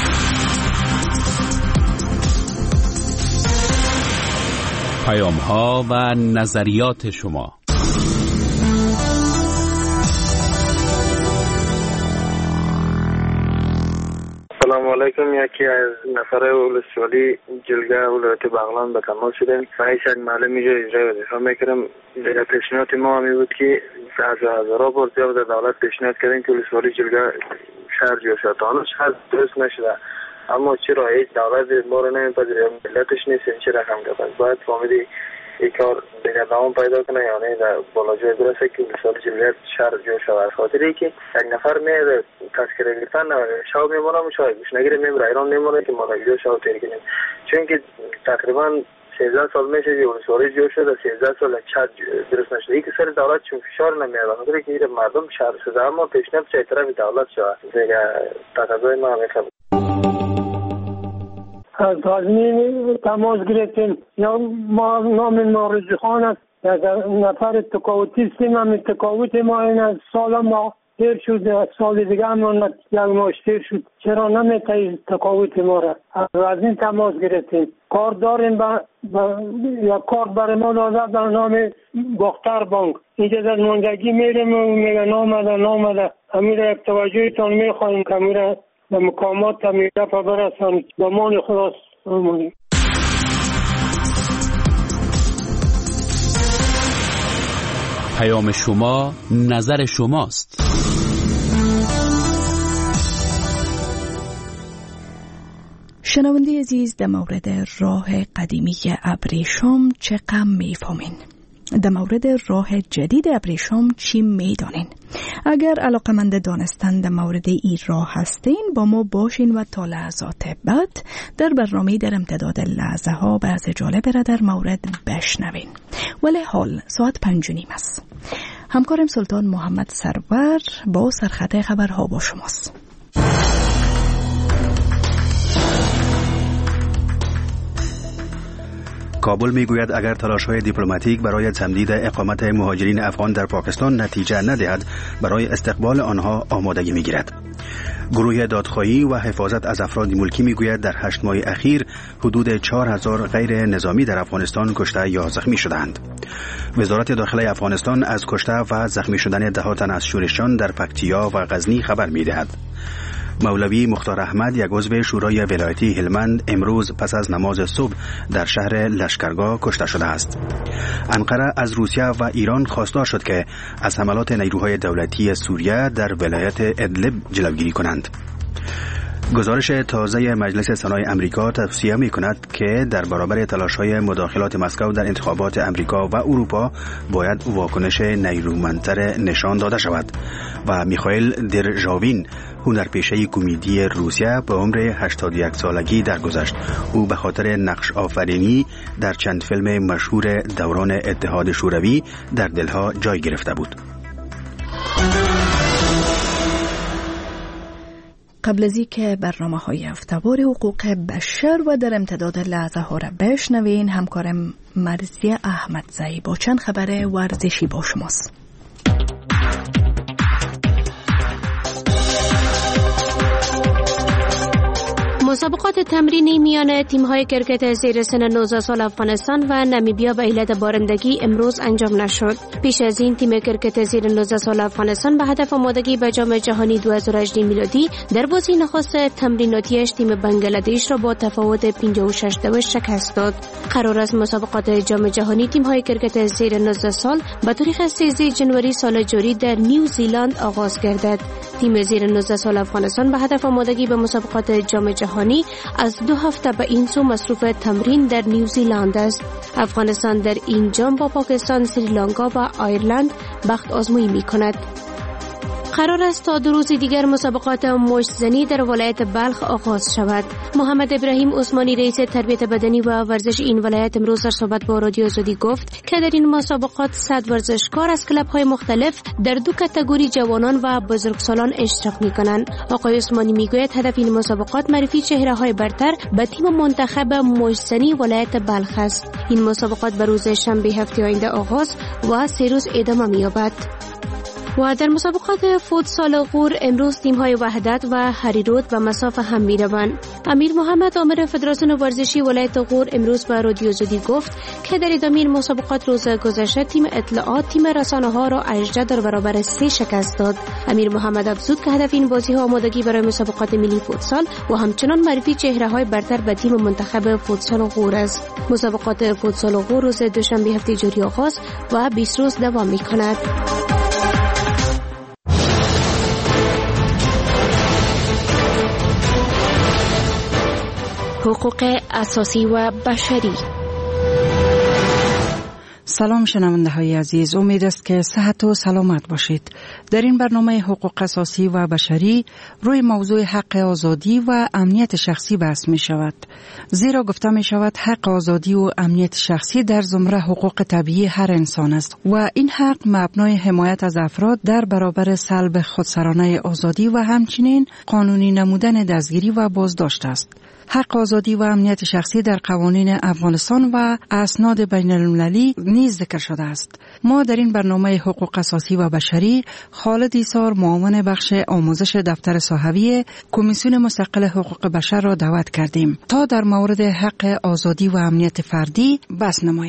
پیام‌ها و نظریات شما. سلام علیکم. یکی از نفره ولسوالی جلگه ولایت بغلان به تماس شدیم. رئیس یک معلم اینجا اجرای وظیفه میکردم. در پیشنهاد ما همی بود که از هزارها بار زیاد دولت پیشنهاد کردیم که ولسوالی جلگه شهر جوش شد. تا هنوز شهر درست نشده. اما چرا هیچ دولت ما رو نمیپذیره؟ ملتش نیست این چه رقم گفتن. باید فهمیدی این کار دیگه دوام پیدا کنه، یعنی در بالا جای برسه که ولسوالی جلگه شهر جوش شد. خاطری که یک نفر میاد تذکره گرفتن شاو میمونم شاید گوش نگیره میمونه ایران میمونه که ما دیگه شاو تیر کنیم. چون که تقریبا سیزده سال میشه که ولسوالی جوش شده، سیزده سال چت درست نشده. این که سر دولت چون فشار نمیاد میگه که مردم شهر شده، اما پیشنهاد چه طرف دولت شود. دیگه تقاضای ما میخواد. از غزنین تماس گرفتیم. یا ما نام مارجی خان است، یک نفر تقاوتی سیم هم تقاوت ما این از سال ما تیر شد، از سال دیگه هم یک ماش تیر شد. چرا نمیتایی تقاوت ما را؟ از غزنین تماس گرفتیم. کار داریم با, با یا کار برای ما داده به نام باختر بانک. اینجا در ماندگی میریم و میگه نامده نامده. همین را توجهتان میخواهیم که میره به مقامات تمیده پا برسان. با مان خداست. پیام شما نظر شماست. شنونده عزیز، در مورد راه قدیمی ابریشم چه کم میفهمین؟ در مورد راه جدید ابریشم چی میدانین؟ اگر علاقمند دانستن در مورد این راه هستین با ما باشین و تا لحظات بعد در برنامه در امتداد لحظه ها بحث جالب را در مورد بشنوین. ولی حال ساعت پنج و نیم است. همکارم سلطان محمد سرور با سرخط خبرها با شماست. کابل میگوید اگر تلاش‌های دیپلماتیک برای تمدید اقامت مهاجرین افغان در پاکستان نتیجه ندهد برای استقبال آنها آمادگی میگیرد. گروه دادخواهی و حفاظت از افراد ملکی میگوید در هشت ماه اخیر حدود چهار هزار غیر نظامی در افغانستان کشته یا زخمی شدند. وزارت داخله افغانستان از کشته و زخمی شدن ده تن از شورشیان در پکتیا و غزنی خبر میدهد. مولوی مختار احمد، یک عضو شورای ولایتی هلمند، امروز پس از نماز صبح در شهر لشکرگاه کشته شده است. انقره از روسیه و ایران خواستار شد که از حملات نیروهای دولتی سوریه در ولایت ادلب جلوگیری کنند. گزارش تازه مجلس سنای امریکا توصیه می کند که در برابر تلاش‌های مداخلات مسکو در انتخابات امریکا و اروپا باید واکنش نیرومندتر نشان داده شود و میخائیل درژاوین، هنرپیشه کمدی روسیه، به عمر هشتاد و یک سالگی درگذشت. او به خاطر نقش آفرینی در چند فیلم مشهور دوران اتحاد شوروی در دلها جای گرفته بود. قبل از اینکه برنامه های هفته‌وار حقوق بشر و در امتداد لحظه ها را بشنوین، همکارم مرزی احمدزئی با چند خبر ورزشی با شماست. مسابقات تمرینی میان تیم‌های کرکت زیر سن نوزده سال افغانستان و نمیبیا به علت بارندگی امروز انجام نشد. پیش از این تیم کرکت زیر نوزده سال افغانستان به هدف آمادگی به جام جهانی دو هزار و هجده میلادی در بازی نخست تمریناتیش تیم بنگلادش را با تفاوت پنجاه و شش دوست شکست داد. قرار است مسابقات جام جهانی تیم‌های کرکت زیر نوزده سال به تاریخ سیزده ژانویه سال جاری در نیوزیلند آغاز گردد. تیم زیر نوزده سال افغانستان به هدف آمادگی به مسابقات جام جهانی از دو هفته به این سو مصروف تمرین در نیوزیلند است. افغانستان در این جام با پاکستان، سریلانکا و آیرلند بخت آزمایی می کند. قرار است تا دو روز دیگر مسابقات مشت‌زنی در ولایت بلخ آغاز شود. محمد ابراهیم عثمانی رئیس تربیت بدنی و ورزش این ولایت امروز در صحبت با رادیو آزادی گفت که در این مسابقات صد ورزشکار از کلب‌های مختلف در دو کاتگوری جوانان و بزرگسالان اشتراک می‌کنند. آقای عثمانی میگوید هدف این مسابقات معرفی چهره‌های برتر به تیم منتخب مشت‌زنی ولایت بلخ است. این مسابقات به روز شنبه هفته آینده آغاز و سه روز ادامه می‌یابد. و در مسابقات فوتسال غور امروز تیم‌های وحدت و هریرود به مساف هم می‌روند. امیر محمد عامر فدراسیون ورزشی ولایت غور امروز به رادیو آزادی گفت که در ادامه این مسابقات روز گذشته تیم اطلاعات تیم رسانه‌ها را هجده در برابر سه شکست داد. امیر محمد افزود که هدف این بازی‌ها آمادگی برای مسابقات ملی فوتسال و همچنان معرفی چهره‌های برتر به تیم منتخب فوتسال غور است. مسابقات فوتسال غور روز دوشنبه هفته جاری آغاز و بیست روز دوام می‌کند. حقوق اساسی و بشری. سلام شنونده های عزیز، امید است که صحت و سلامت باشید. در این برنامه حقوق اساسی و بشری روی موضوع حق آزادی و امنیت شخصی بحث می شود. زیرا گفته می شود حق آزادی و امنیت شخصی در زمره حقوق طبیعی هر انسان است و این حق مبنای حمایت از افراد در برابر سلب خودسرانه آزادی و همچنین قانونی نمودن دستگیری و بازداشت است. حق آزادی و امنیت شخصی در قوانین افغانستان و اسناد بین المللی نیز ذکر شده است. ما در این برنامه حقوق اساسی و بشری خالد ایسار، معاون بخش آموزش دفتر صحوی کمیسیون مستقل حقوق بشر را دعوت کردیم تا در مورد حق آزادی و امنیت فردی بحث نماییم.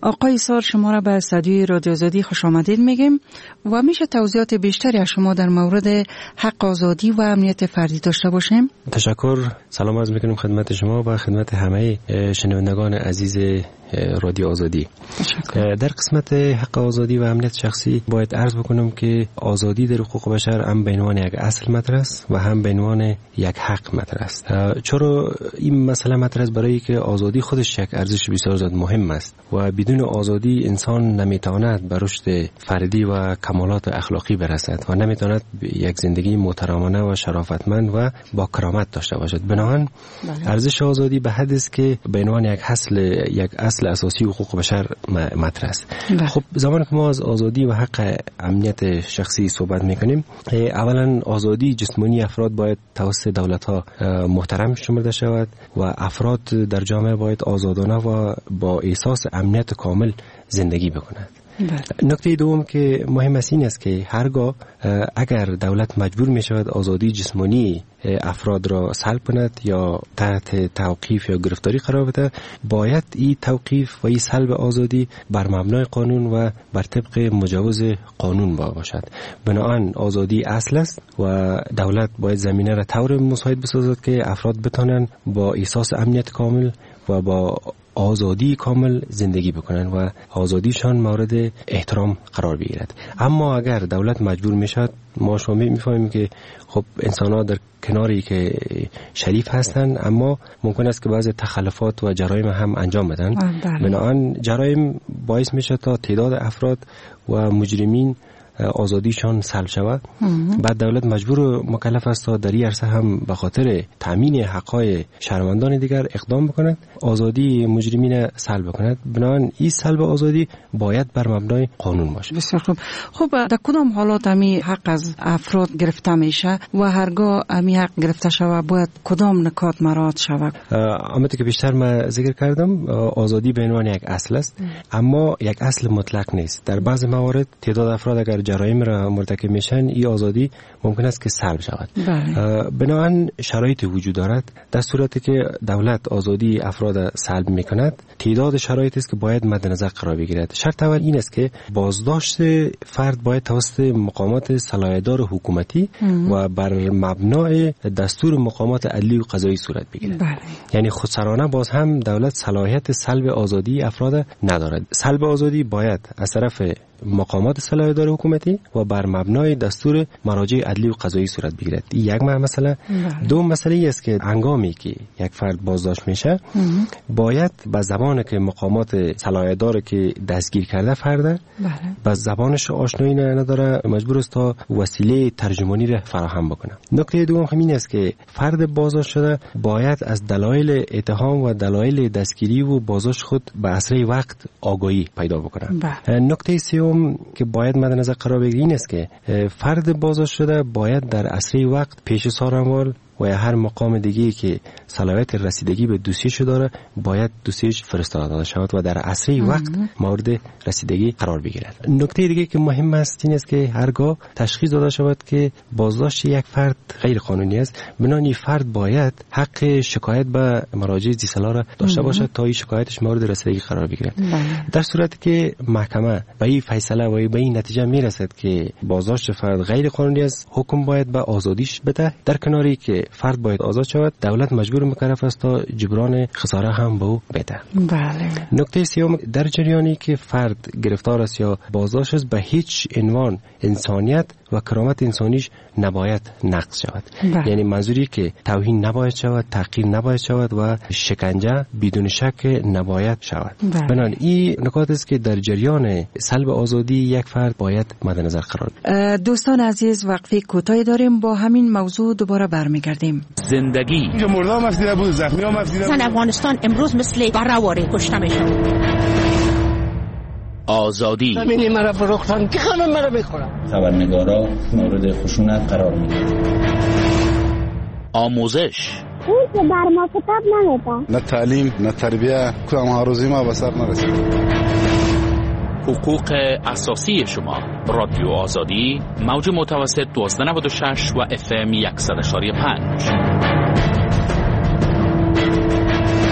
آقای سار، شما را به استودیوی رادیو آزادی خوش آمدید میگیم و میشه توضیحات بیشتری از شما در مورد حق آزادی و امنیت فردی داشته باشیم؟ تشکر. سلام عرض میکنم خدمت شما و خدمت همه شنوندگان عزیز رادیو آزادی. تشکر. در قسمت حق آزادی و امنیت شخصی باید عرض بکنم که آزادی در حقوق بشر هم به عنوان یک اصل مطرح است و هم به عنوان یک حق مطرح است. چرا این مسئله مطرح است؟ برای که آزادی خودش یک ارزش بسیار زیاد مهم است و بدون آزادی انسان نمیتواند به رشد فردی و کمالات اخلاقی برسد و نمیتواند یک زندگی محترمانه و شرافتمند و با کرامت داشته باشد. بنابراین ارزش آزادی به حد است که به عنوان یک اصل یک اصل اساسی حقوق بشر مطرح است. خب زمانی که ما از آزادی و حق امنیت شخصی صحبت میکنیم، اولا آزادی جسمانی افراد باید توسط دولت ها محترم شمرده شود و افراد در جامعه باید آزادانه و با احساس امنیت کامل زندگی بکنند. نکته دوم که مهم است این است که هرگاه اگر دولت مجبور می شود آزادی جسمانی افراد را سلب کند یا تحت توقیف یا گرفتاری قرار بده، باید این توقیف و این سلب آزادی بر مبنای قانون و بر طبق مجوز قانون باشد. بنابراین آزادی اصل است و دولت باید زمینه را طور مساعد بسازد که افراد بتوانند با احساس امنیت کامل و با آزادی کامل زندگی بکنن و آزادیشان مورد احترام قرار بگیرد. اما اگر دولت مجبور میشد، ما شما میفهمیم که خب انسان ها در کناری که شریف هستند اما ممکن است که بعض تخلفات و جرایم هم انجام بدن. بنابراین جرایم باعث میشه تا تعداد افراد و مجرمین آزادیشان سلب شود. بعد دولت مجبور و مکلف است تا در این عرصه هم به خاطر تامین حقوق شهروندان دیگر اقدام بکند، آزادی مجرمین سلب کند. بنابراین این سلب آزادی باید بر مبنای قانون باشه. بسیار خوب. خب در کدام حالات امی حق از افراد گرفته میشه و هرگاه امی حق گرفته شود باید کدام نکات مراعات شود؟ همونطور که بیشتر من ذکر کردم، آزادی به عنوان یک اصل است اما یک اصل مطلق نیست. در بعض موارد تعداد افراد اگر جرایم را مرتکب میشن، این آزادی ممکن است که سلب شود. بنابراین شرایطی وجود دارد. در صورتی که دولت آزادی افراد سلب میکند، تعداد شرایطی است که باید مد نظر قرار بگیرد. شرط اول این است که بازداشت فرد باید توسط مقامات صلاحیت‌دار حکومتی و بر مبنای دستور مقامات عدلی و قضایی صورت بگیرد. بله. یعنی خودسرانه باز هم دولت صلاحیت سلب آزادی افراد ندارد. سلب آزادی باید از طرف مقامات صلاحیت‌دار حکومتی و بر مبنای دستور مراجع عدلی و قضایی صورت بگیرد. این یک مسئله. دو مسئله ای است که هنگامی که یک فرد بازداشت میشه باید به زبانی که مقامات صلاحیت‌دار که دستگیر کرده فرد به زبانش آشنایی نداره، مجبور است تا وسیله ترجمانی را فراهم بکنه. نکته دوم همین است که فرد بازداشت شده باید از دلایل اتهام و دلایل دستگیری و بازداشت خود به اسرع وقت آگاهی پیدا بکنه. نکته سوم که باید مد نظر قرار بگیرید این است که فرد بازداشت شده باید در اسرع وقت پیش سارنوال و یا هر مقام دیگه که صلاحیت رسیدگی به دوسیه‌اش داره باید دوسیه‌اش فرستاده شود و در اسرع وقت مورد رسیدگی قرار بگیرد. نکته دیگه که مهم است این است که هرگاه تشخیص داده شود که بازداشت یک فرد غیر قانونی است، بنابراین فرد باید حق شکایت به مراجع ذی‌صلاح را داشته باشد تا این شکایتش مورد رسیدگی قرار بگیرد. در صورتی که محکمه به این فیصله و به این نتیجه میرسد که بازداشت فرد غیر قانونی است، حکم باید به آزادیش بده. در کناری که فرد باید آزاد شود، دولت مجبور مکلف است تا جبران خساره هم به او بده. بله. نکته سوم، در جریانی که فرد گرفتار است یا بازداشت است، به هیچ عنوان انسانیت و کرامت انسانیش نباید نقض شود. بله. یعنی منظوری که توهین نباید شود، تحقیر نباید شود و شکنجه بدون شک نباید شود. بله. بنابراین این نکات است که در جریان سلب آزادی یک فرد باید مد نظر قرار گیرد. دوستان عزیز، وقفه کوتاهی داریم، با همین موضوع دوباره برمیگردیم. زندگی اینجا مردم افسیده بود، زخمی هم افسیده بود. افغانستان امروز مثل بره‌واره کشته میشه. آزادی ببینی مرا فروختن که همه مرا بخورن. خبرنگارا مورد خشونت قرار میگیرن. آموزش اون که بر ما کتاب نمیده، نه تعلیم نه تربیه، کدام هروزی ما به سر نرسید. حقوق اساسی شما. رادیو آزادی، موج متوسط دوازده نود و شش و اف ام صد و شش و پنج.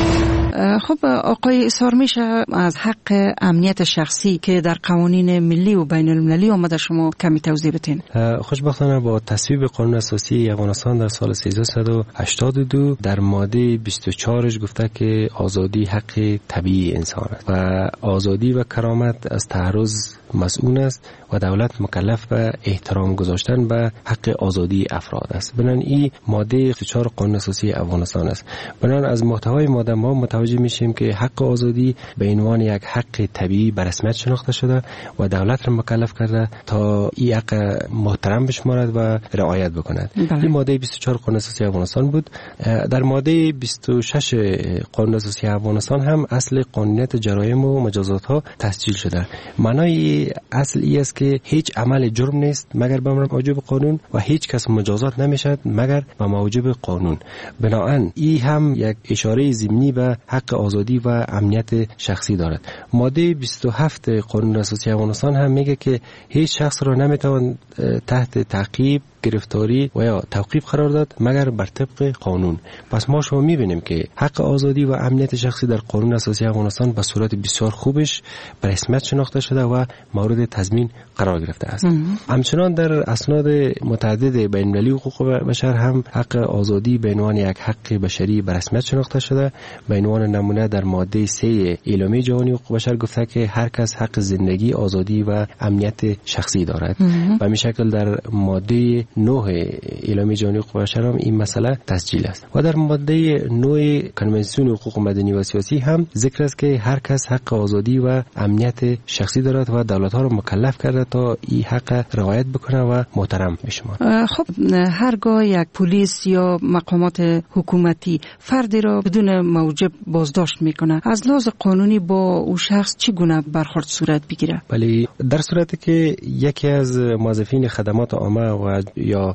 خب آقای اصرار میشه از حق امنیت شخصی که در قوانین ملی و بین المللی آمده شما کمی توضیح بدین؟ خوشبختانه با تصویب قانون اساسی افغانستان در سال سیزده و هشتاد و دو در ماده بیست و چهار گفته که آزادی حق طبیعی انسان است و آزادی و کرامت از تعرض مسئول است و دولت مکلف به احترام گذاشتن به حق آزادی افراد است. بنابراین این ماده بیست و چهار قانون اساسی افغانستان است. بنابراین از محتوای ماده ما متوجه میشیم که حق آزادی به عنوان یک حق طبیعی به رسمیت شناخته شده و دولت را مکلف کرده تا این حق محترم بشمارد و رعایت بکند. بله. این ماده بیست و چهار قانون اساسی افغانستان بود. در ماده بیست و شش قانون اساسی افغانستان هم اصل قانونیت جرایم و مجازات ها تسجیل شده. معنای اصل ای است که هیچ عمل جرم نیست مگر به موجب قانون و هیچ کس مجازات نمیشد مگر به موجب قانون. بنابراین این هم یک اشاره ضمنی به حق آزادی و امنیت شخصی دارد. ماده بیست و هفت قانون اساسی افغانستان هم میگه که هیچ شخص را نمیتوان تحت تعقیب، گرفتاری و یا توقیف قرار داد مگر بر طبق قانون. پس ما شما میبینیم که حق آزادی و امنیت شخصی در قانون اساسی افغانستان به صورت بسیار خوبش به رسمیت شناخته شده و مورد تضمین قرار گرفته است. همچنان در اسناد متعدد بین المللی حقوق بشر هم حق آزادی به عنوان یک حق بشری به رسمیت شناخته شده. به عنوان نمونه در ماده سه اعلامیه جهانی حقوق بشر گفته که هر کس حق زندگی، آزادی و امنیت شخصی دارد. به همین شکل در ماده نه اعلامیه جهانی حقوق بشر هم این مسئله تسجیل است. و در ماده نه کنوانسیون حقوق مدنی و سیاسی هم ذکر است که هر کس حق آزادی و امنیت شخصی دارد و دولت‌ها را مکلف کرده تا این حق رعایت بکنه و محترم بشمارد. خب هرگاه یک پلیس یا مقامات حکومتی فردی را بدون موجب بازداشت میکنه، از لحاظ قانونی با او شخص چگونه برخورد صورت بگیره؟ بله، در صورتی که یکی از موظفین خدمات عامه و یا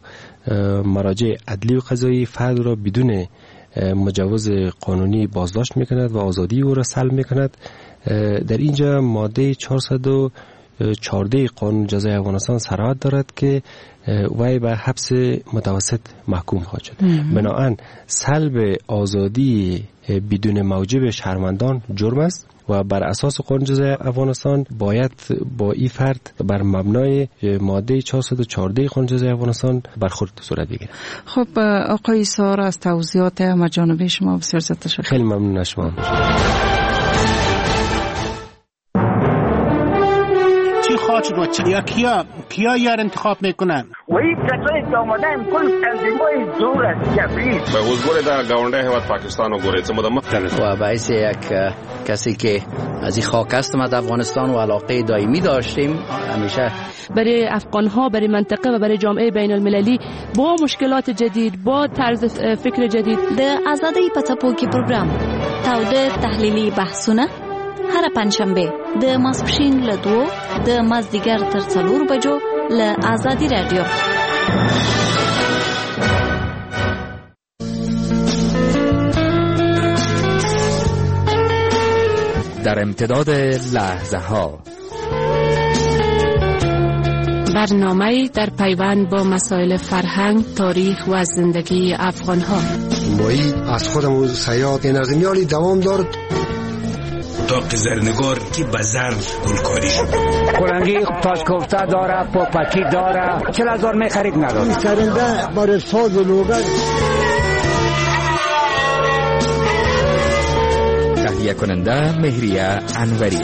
مراجع عدلی و قضایی فرد را بدون مجوز قانونی بازداشت میکند و آزادی او را سلب میکند، در اینجا ماده چهارصد و چهارده قانون جزای افغانستان صراحت دارد که وی به حبس متوسط محکوم خواهد شد. بنابراین سلب آزادی بدون موجب شهروندان جرم است و بر اساس قانون جزای افغانستان باید با این فرد بر مبنای ماده چهارصد و چهارده قانون جزای افغانستان برخورد صورت بگیرد. خب آقای سار، از توضیحات مجانبه شما بسیار زیاد تشکر. خیلی ممنون از شما. خواهد شد و چه یا کیا کیا یار انتخاب میکنن و این کسایی که آمدن کل تنظیمای زور است جبری به حضور در گاونده حیوات پاکستان و گوریت مدام و باعث یک کسی که از این خاک هستم از افغانستان و علاقه دائمی داشتیم همیشه برای افغان ها، برای منطقه و برای جامعه بین المللی با مشکلات جدید، با طرز فکر جدید د آزادۍ په څپو کې پروګرام تاوده تحلیلي بحثونه هر پنځشنبه د ماسپښین له دوه د مازدیګر تر څلور بجو له آزادي رادیو. در امتداد لحظه ها برنامه در پیوند با مسائل فرهنگ، تاریخ و زندگی افغان ها. مایی از خودمون سیاد نظمیالی دوام دارد. اتاق زرنگار که به ظرف گلکاری شد. کلنگی تاج کوفته داره، پاپکی داره، چل هزار می خرید نداره. سرنده برای ساز و لوگر. تهیه کننده مهریه انوری.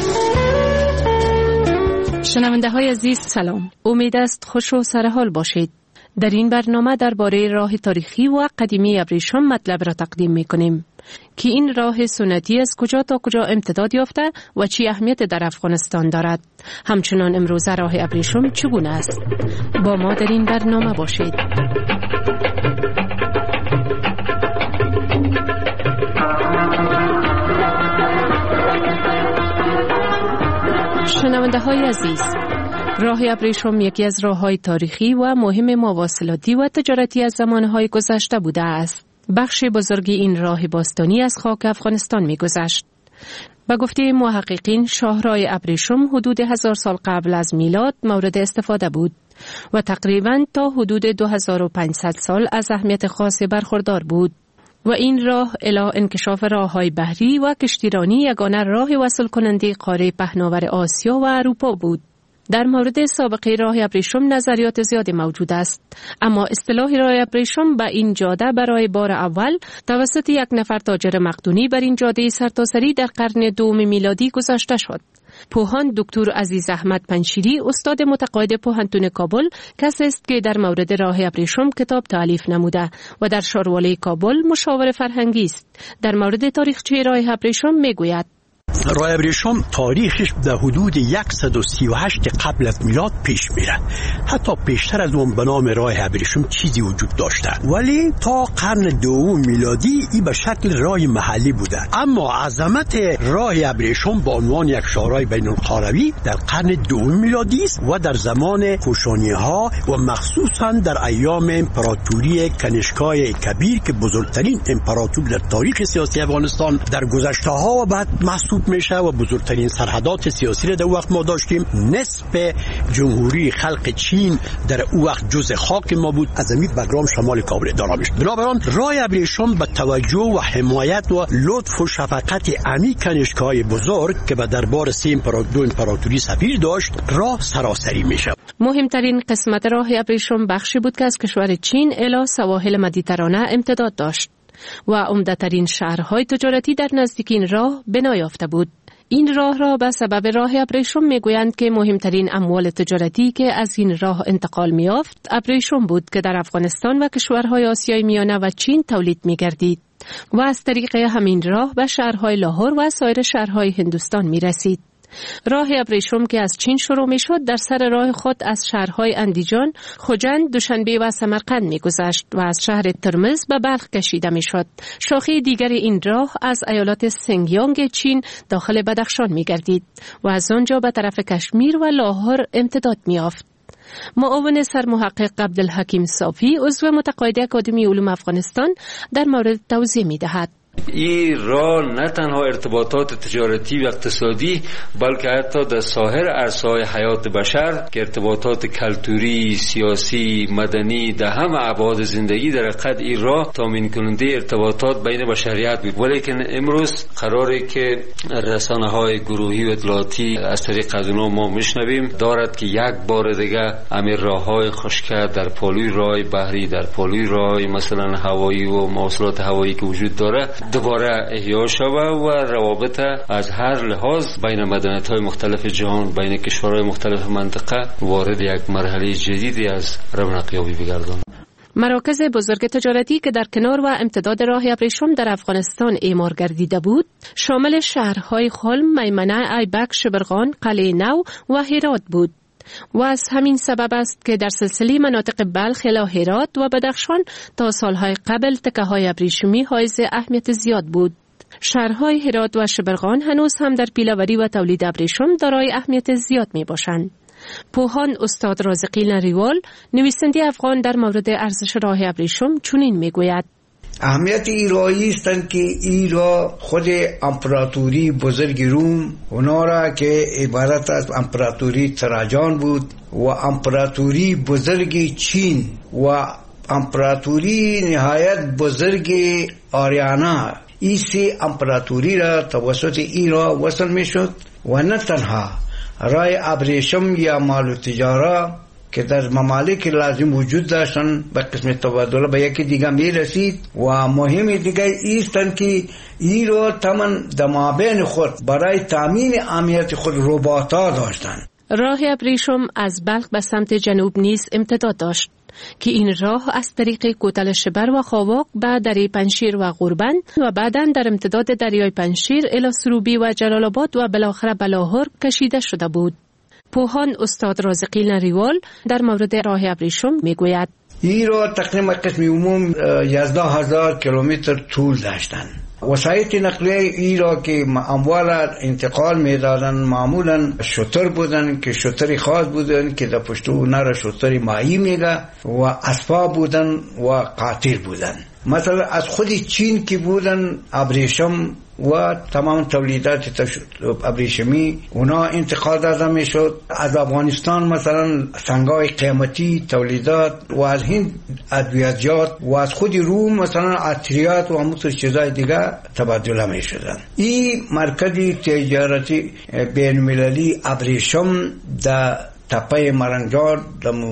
شنونده های عزیز سلام، امید است خوش و سرحال باشید. در این برنامه درباره راه تاریخی و قدیمی ابریشم مطلب را تقدیم می کنیم که این راه سنتی از کجا تا کجا امتداد یافته و چی اهمیت در افغانستان دارد. همچنان امروزه راه ابریشم چگونه است؟ با ما در این برنامه باشید. شنونده های عزیز، راه ابریشم یکی از راه‌های تاریخی و مهم مواصلاتی و تجارتی از زمانهای گذشته بوده است. بخش بزرگی این راه باستانی از خاک افغانستان می‌گذشت. به گفته محققین، شاهراه ابریشم حدود هزار سال قبل از میلاد مورد استفاده بود و تقریباً تا حدود دو هزار و پانصد سال از اهمیت خاصی برخوردار بود. و این راه الی انکشاف راه‌های بحری و کشتیرانی یگانه راه وصل کننده قاره پهناور آسیا و اروپا بود. در مورد سابقه راه ابریشم نظریات زیادی موجود است، اما اصطلاح راه ابریشم به این جاده برای بار اول توسط یک نفر تاجر مقدونی بر این جاده سرتاسری در قرن دوم میلادی گذاشته شد. پوهان دکتر عزیز احمد پنشیری، استاد متقاعد پوهنتون کابل، کسی است که در مورد راه ابریشم کتاب تالیف نموده و در شارواله کابل مشاور فرهنگی است. در مورد تاریخچه راه ابریشم میگوید: راه ابریشم تاریخش در حدود صد و سی و هشت قبل از میلاد پیش میره. حتی پیشتر از اون به نام راه ابریشم چیزی وجود داشته، ولی تا قرن دوم میلادی این به شکل راه محلی بوده. اما عظمت راه ابریشم با عنوان یک شاهراه بین القروی در قرن دوم میلادی است و در زمان کوشانی‌ها و مخصوصا در ایام امپراتوری کنیشکای کبیر که بزرگترین امپراتور در تاریخ سیاسی افغانستان در گذشته‌ها و بعد محسوب میشه و بزرگترین سرحدات سیاسی را در وقت ما داشتیم. نصف جمهوری خلق چین در او وقت جزء خاک ما بود. از همین بگرام شمال کابل اداره میشد. بنابراین راه ابریشم به توجه و حمایت و لطف و شفقت امی کنیشکای بزرگ که به دربار سه امپراتور امپراتوری سفیر داشت راه سراسری میشه. مهمترین قسمت راه ابریشم بخشی بود که از کشور چین الی سواحل مدیترانه امتداد داشت و عمده‌ترین شهرهای تجارتی در نزدیکی این راه بنا یافته بود. این راه را به سبب راه ابریشم میگویند که مهمترین اموال تجارتی که از این راه انتقال می‌یافت ابریشم بود که در افغانستان و کشورهای آسیای میانه و چین تولید می‌گردید و از طریق همین راه به شهرهای لاهور و سایر شهرهای هندوستان می‌رسید. راه ابریشم که از چین شروع می شد در سر راه خود از شهرهای اندیجان، خوجند، دوشنبه و سمرقند می گذشت و از شهر ترمز به بلخ کشیده می شد. شاخه دیگر این راه از ایالات سنگیانگ چین داخل بدخشان می گردید و از آنجا به طرف کشمیر و لاهور امتداد می یافت. معاون سرمحقق عبدالحکیم صافی، عضو متقاعد اکادمی علوم افغانستان، در مورد توضیح می دهد. این راه نه تنها ارتباطات تجارتی و اقتصادی بلکه حتی در سایر عرصه‌های حیات بشر که ارتباطات کلتوری، سیاسی، مدنی در همه ابعاد زندگی در حقیقت این راه تامین کننده ارتباطات بین بشریت بود. ولیکن امروز قراره که رسانه‌های گروهی و اطلاعاتی از طریق از اونها ما میشنویم دارد که یک بار دیگه امیر راه‌های خشکه در پالوی راه بحری، در پالوی راه مثلا هوایی و مواصلات هوایی که وجود داره دوباره احیا شود و روابط از هر لحاظ بین مدنیت‌های مختلف جهان، بین کشورهای مختلف منطقه وارد یک مرحله جدیدی از رونقیابی بگرداند. مراکز بزرگ تجارتی که در کنار و امتداد راه ابریشم در افغانستان اعمار گردیده بود شامل شهرهای خلم، میمنه، ایبک، شبرغان، قلعه نو و هرات بود و از همین سبب است که در سلسله مناطق بلخ الی هرات و بدخشان تا سالهای قبل تکه‌های ابریشمی حائز اهمیت زیاد بود. شهرهای هرات و شبرغان هنوز هم در پیله‌وری و تولید ابریشم دارای اهمیت زیاد می باشند. پوهان استاد رازقی نریوال، نویسنده افغان، در مورد ارزش راه ابریشم چنین می گوید: اهمیت ایرایی استند که ایرا خود امپراتوری بزرگ روم اونا را که عبارت از امپراتوری تراجان بود و امپراتوری بزرگ چین و امپراتوری نهایت بزرگ آریانا، این سه امپراتوری را توسط ایرا وصل می شد و نه تنها راه ابریشم یا مال و تجاره که در ممالک لازم وجود داشتن به قسم تبادله به یکی دیگه می رسید و مهم دیگه ایستن که ای رو تمن دمابین خود برای تامین امنیت خود رباطا داشتن. راه ابریشم از بلخ به سمت جنوب نیز امتداد داشت که این راه از طریق کوتل شبر و خاواک به دره پنشیر و غوربند و بعداً در امتداد دریای پنشیر الی سروبی و جلال آباد و بالاخره به لاهور کشیده شده بود. پوهان استاد رازقی نریوال در مورد راه ابریشم میگوید: این راه تقریبا قسم عموم یازده هزار کیلومتر طول داشتن. وسایل نقلیه ای را که اموال انتقال میدادن معمولا شتر بودن که شتری خاص بودن که در پشت اونها را شتری ماهی میگه و اسباب بودن و قاطر بودن. مثلا از خود چین که بودن ابریشم و تمام تولیدات ابریشمی اونا انتقال داده میشد. از افغانستان مثلا سنگای قیمتی تولیدات و از هند ادویجات و از خود روم مثلا عطریات و همون چیزای دیگه تبادله می شدن. این مرکز تجارتی بین المللی ابریشم در تپه مرنجان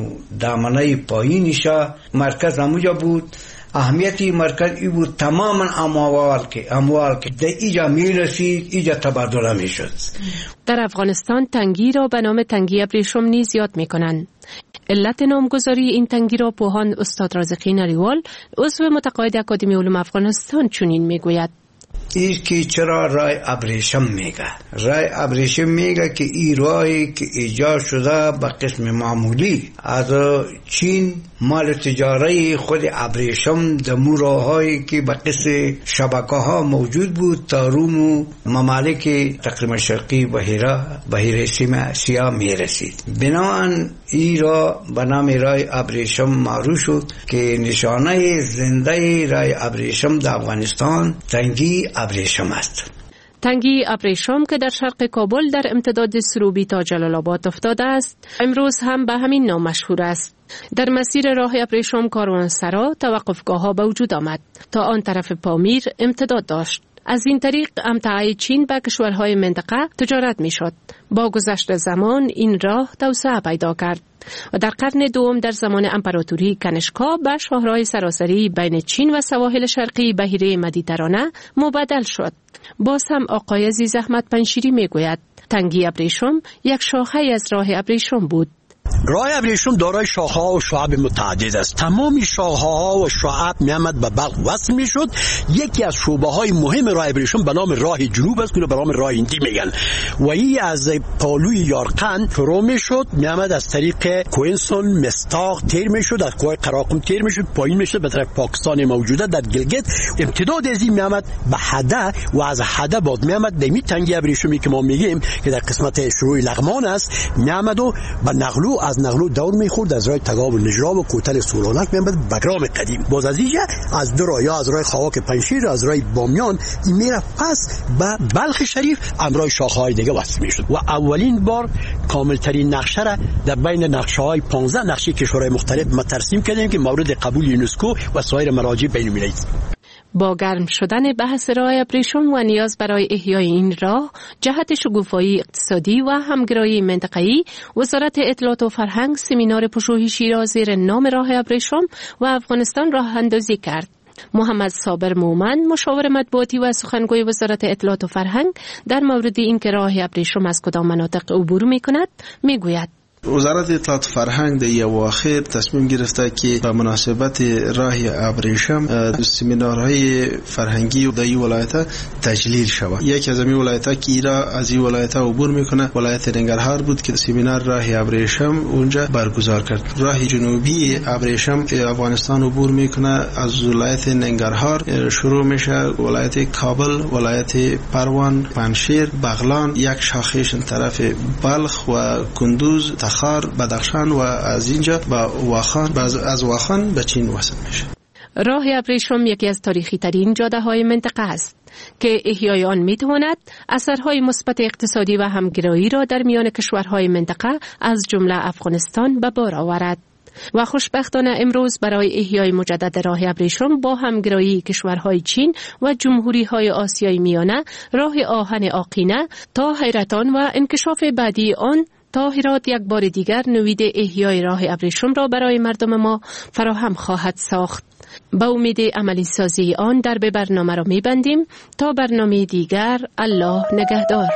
دامنه پایینشا مرکز همونجا بود. اهمیتی مرکز ای بود تماما اموال که اموال که در ایجا می رسید ایجا تبادله می شد. در افغانستان تنگی را به نام تنگی ابریشم نیز یاد می کنند. علت نامگذاری این تنگی را پوهان استاد رازقی نریوال عضو متقاعد اکادمی علوم افغانستان چنین می گوید: این که چرا رای ابریشم میگه؟ رای ابریشم میگه که این رایی که ایجاد شده به قسم معمولی از چین مال تجاری خود ابریشم در موراهایی که به قسم شبکه ها موجود بود تا روم و ممالک تقریبا شرقی بحیره بحیره سیاه میرسید. بنابراین این را به نام رای ابریشم معروف شد که نشانه زنده رای ابریشم در افغانستان تنگی ابریشم است. تنگی ابریشم که در شرق کابل در امتداد سروبی تا جلال آباد افتاده است، امروز هم به همین نام مشهور است. در مسیر راه ابریشم کاروانسرا توقفگاه ها به وجود آمد تا آن طرف پامیر امتداد داشت. از این طریق امتعای چین به کشورهای منطقه تجارت می شد. با گذشت زمان این راه توسعه پیدا کرد و در قرن دوم در زمان امپراتوری کنشکا به شاهراه سراسری بین چین و سواحل شرقی بحیره مدیترانه مبدل شد. باز هم آقای عزیز احمد پنشیری می گوید تنگی ابریشم یک شاخه از راه ابریشم بود. راه ابریشم دارای شاخه‌ها و شعب متعدد است. تمامی شاخه‌ها و شعب میامد به بلخ وصل میشد. یکی از شعبه‌های مهم راه ابریشم به نام راه جنوب است که به نام راه هندی میگن و این از پالوی یارقند شروع میشد، میامد از طریق کوینسون مستاق تیر میشد، از کوه قراقم تیر میشد، پایین میشد به طرف پاکستان موجوده در گلگت. امتداد از این میامد به حده و از حده بعد میامد دمی تنگی ابریشمی که ما میگیم که در قسمت شروع لغمان است، میامد و به نقلو از نقلو دور میخورد از راه تگاب و نجراب و کوتل سولانک میامد بگرام قدیم. باز از اینجا از دو راه، یا از راه خواک پنشیر از راه بامیان این میره پس به بلخ شریف امرای شاخه‌های دیگه وصل میشد و اولین بار کاملترین نقشه را در بین نقشه‌های پانزده نقشه کشورهای مختلف ما ترسیم کردیم که مورد قبول یونسکو و سایر مراجع بین‌المللی است. با گرم شدن بحث راه ابریشم و نیاز برای احیای این راه جهت شکوفایی اقتصادی و همگرایی منطقه‌ای، وزارت اطلاعات و فرهنگ سمینار پژوهشی را زیر نام راه ابریشم و افغانستان راه اندازی کرد. محمد صابر مومن، مشاور مطبوعاتی و سخنگوی وزارت اطلاعات و فرهنگ، در مورد اینکه راه ابریشم از کدام مناطق عبور می‌کند میگوید: وزارت اطلاعات فرهنگ در اواخر تصمیم گرفته که به مناسبت راه ابریشم سمینارهای فرهنگی در این ولایت تجلیل شود. یکی از این ولایت‌ها که ایرا از این ولایت عبور میکنه ولایت ننگرهار بود که سمینار راه ابریشم اونجا برگزار کرد. راه جنوبی ابریشم که افغانستان عبور میکنه از ولایت ننگرهار شروع میشه، ولایت کابل، ولایت پروان، پنشیر، بغلان، یک شاخهش طرف بلخ و کندوز، تخار، بدخشان و از اینجا با واخان، از واخان به چین وصل میشه. راه ابریشم یکی از تاریخی ترین جاده های منطقه است که احیای آن میتواند اثرهای مثبت اقتصادی و همگرایی را در میان کشورهای منطقه از جمله افغانستان به بار آورد. و خوشبختانه امروز برای احیای مجدد راه ابریشم با همگرایی کشورهای چین و جمهوری‌های آسیای میانه، راه آهن آقینه تا حیرتان و انکشاف بعدی آن تا هرات یک بار دیگر نوید احیای راه ابریشم را برای مردم ما فراهم خواهد ساخت. با امید عملی سازی آن در به برنامه را می‌بندیم تا برنامه دیگر. الله نگهدار.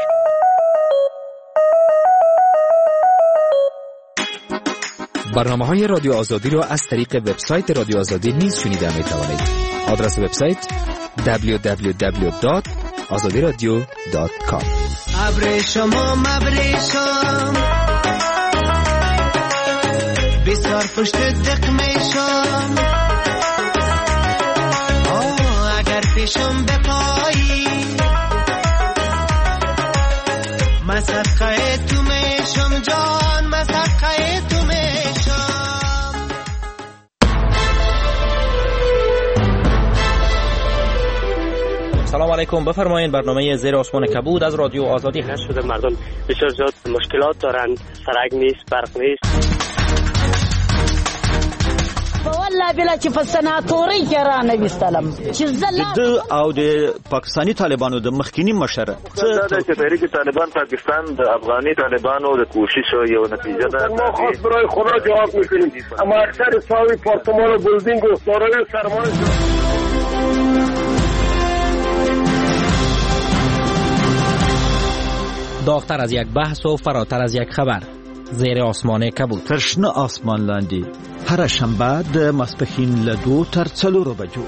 برنامه‌های رادیو آزادی را از طریق وبسایت رادیو آزادی نیز شنیده می‌توانید. آدرس وبسایت دبلیو دبلیو دبلیو دات آزادی رادیو دات کام. ابریشم ابریشم بسیار پشت دق میشم، آه اگر پیشم بپایی مسقه تو میشم جان، مسقه تو میشم. سلام علیکم. بفرمایید. برنامه زیر آسمان کبود از رادیو آزادی هست. شده مردم بسیار زیاد مشکلات دارن، سرک نیست، برق نیست. والله بلا چې په سناتوري کې را نه وستلم چې زله د او د پاکستاني طالبانو د مخکینی مشر څه د تحریک طالبان پاکستان د افغاني طالبانو د کوشش یو نتیجه ده. ما خاص برای خدا جواب میکنیم، اما اکثر ساوی پارتمان و بلدینگ و دارای سرمایه داغتر از یک بحث و فراتر از یک خبر، زیر آسمان کبود. ترشنه آسمان لاندی هر شنبه د ماسپښین له دو تر څلورو بجو.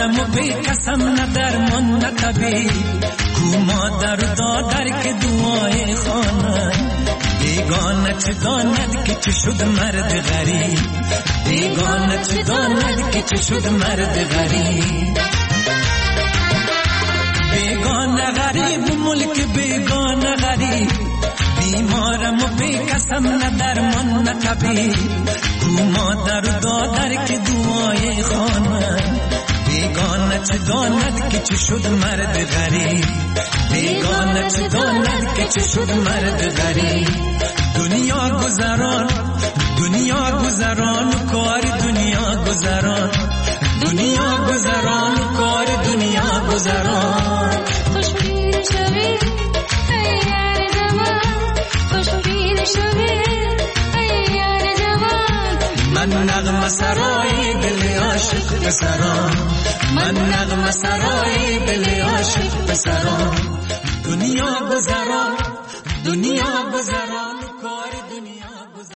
بیمارم و بی قسم نه درمان نه طبیب کو مادر دادر که دعای خانه بیگانه چه داند که چه شد مرد غریب بیگانه چه داند که چه شد مرد غریب بیگانه غریب ملک بیگانه غریب بیمارم و بی قسم نه درمان نه طبیب کو مادر دادر که دعای خانه بیگانه چه داند که چه شد مرد غریب بیگانه چه داند که چه شد مرد غریب دنیا گذران دنیا گذران کار دنیا گذران دنیا گذران کار دنیا گذران خوش پیر شوی ای یار جوان خوش پیر شوی ای یار جوان من نغمه سرای دل عاشق پسران من نغمه سرای دل عاشق پسران دنیا گذران دنیا گذران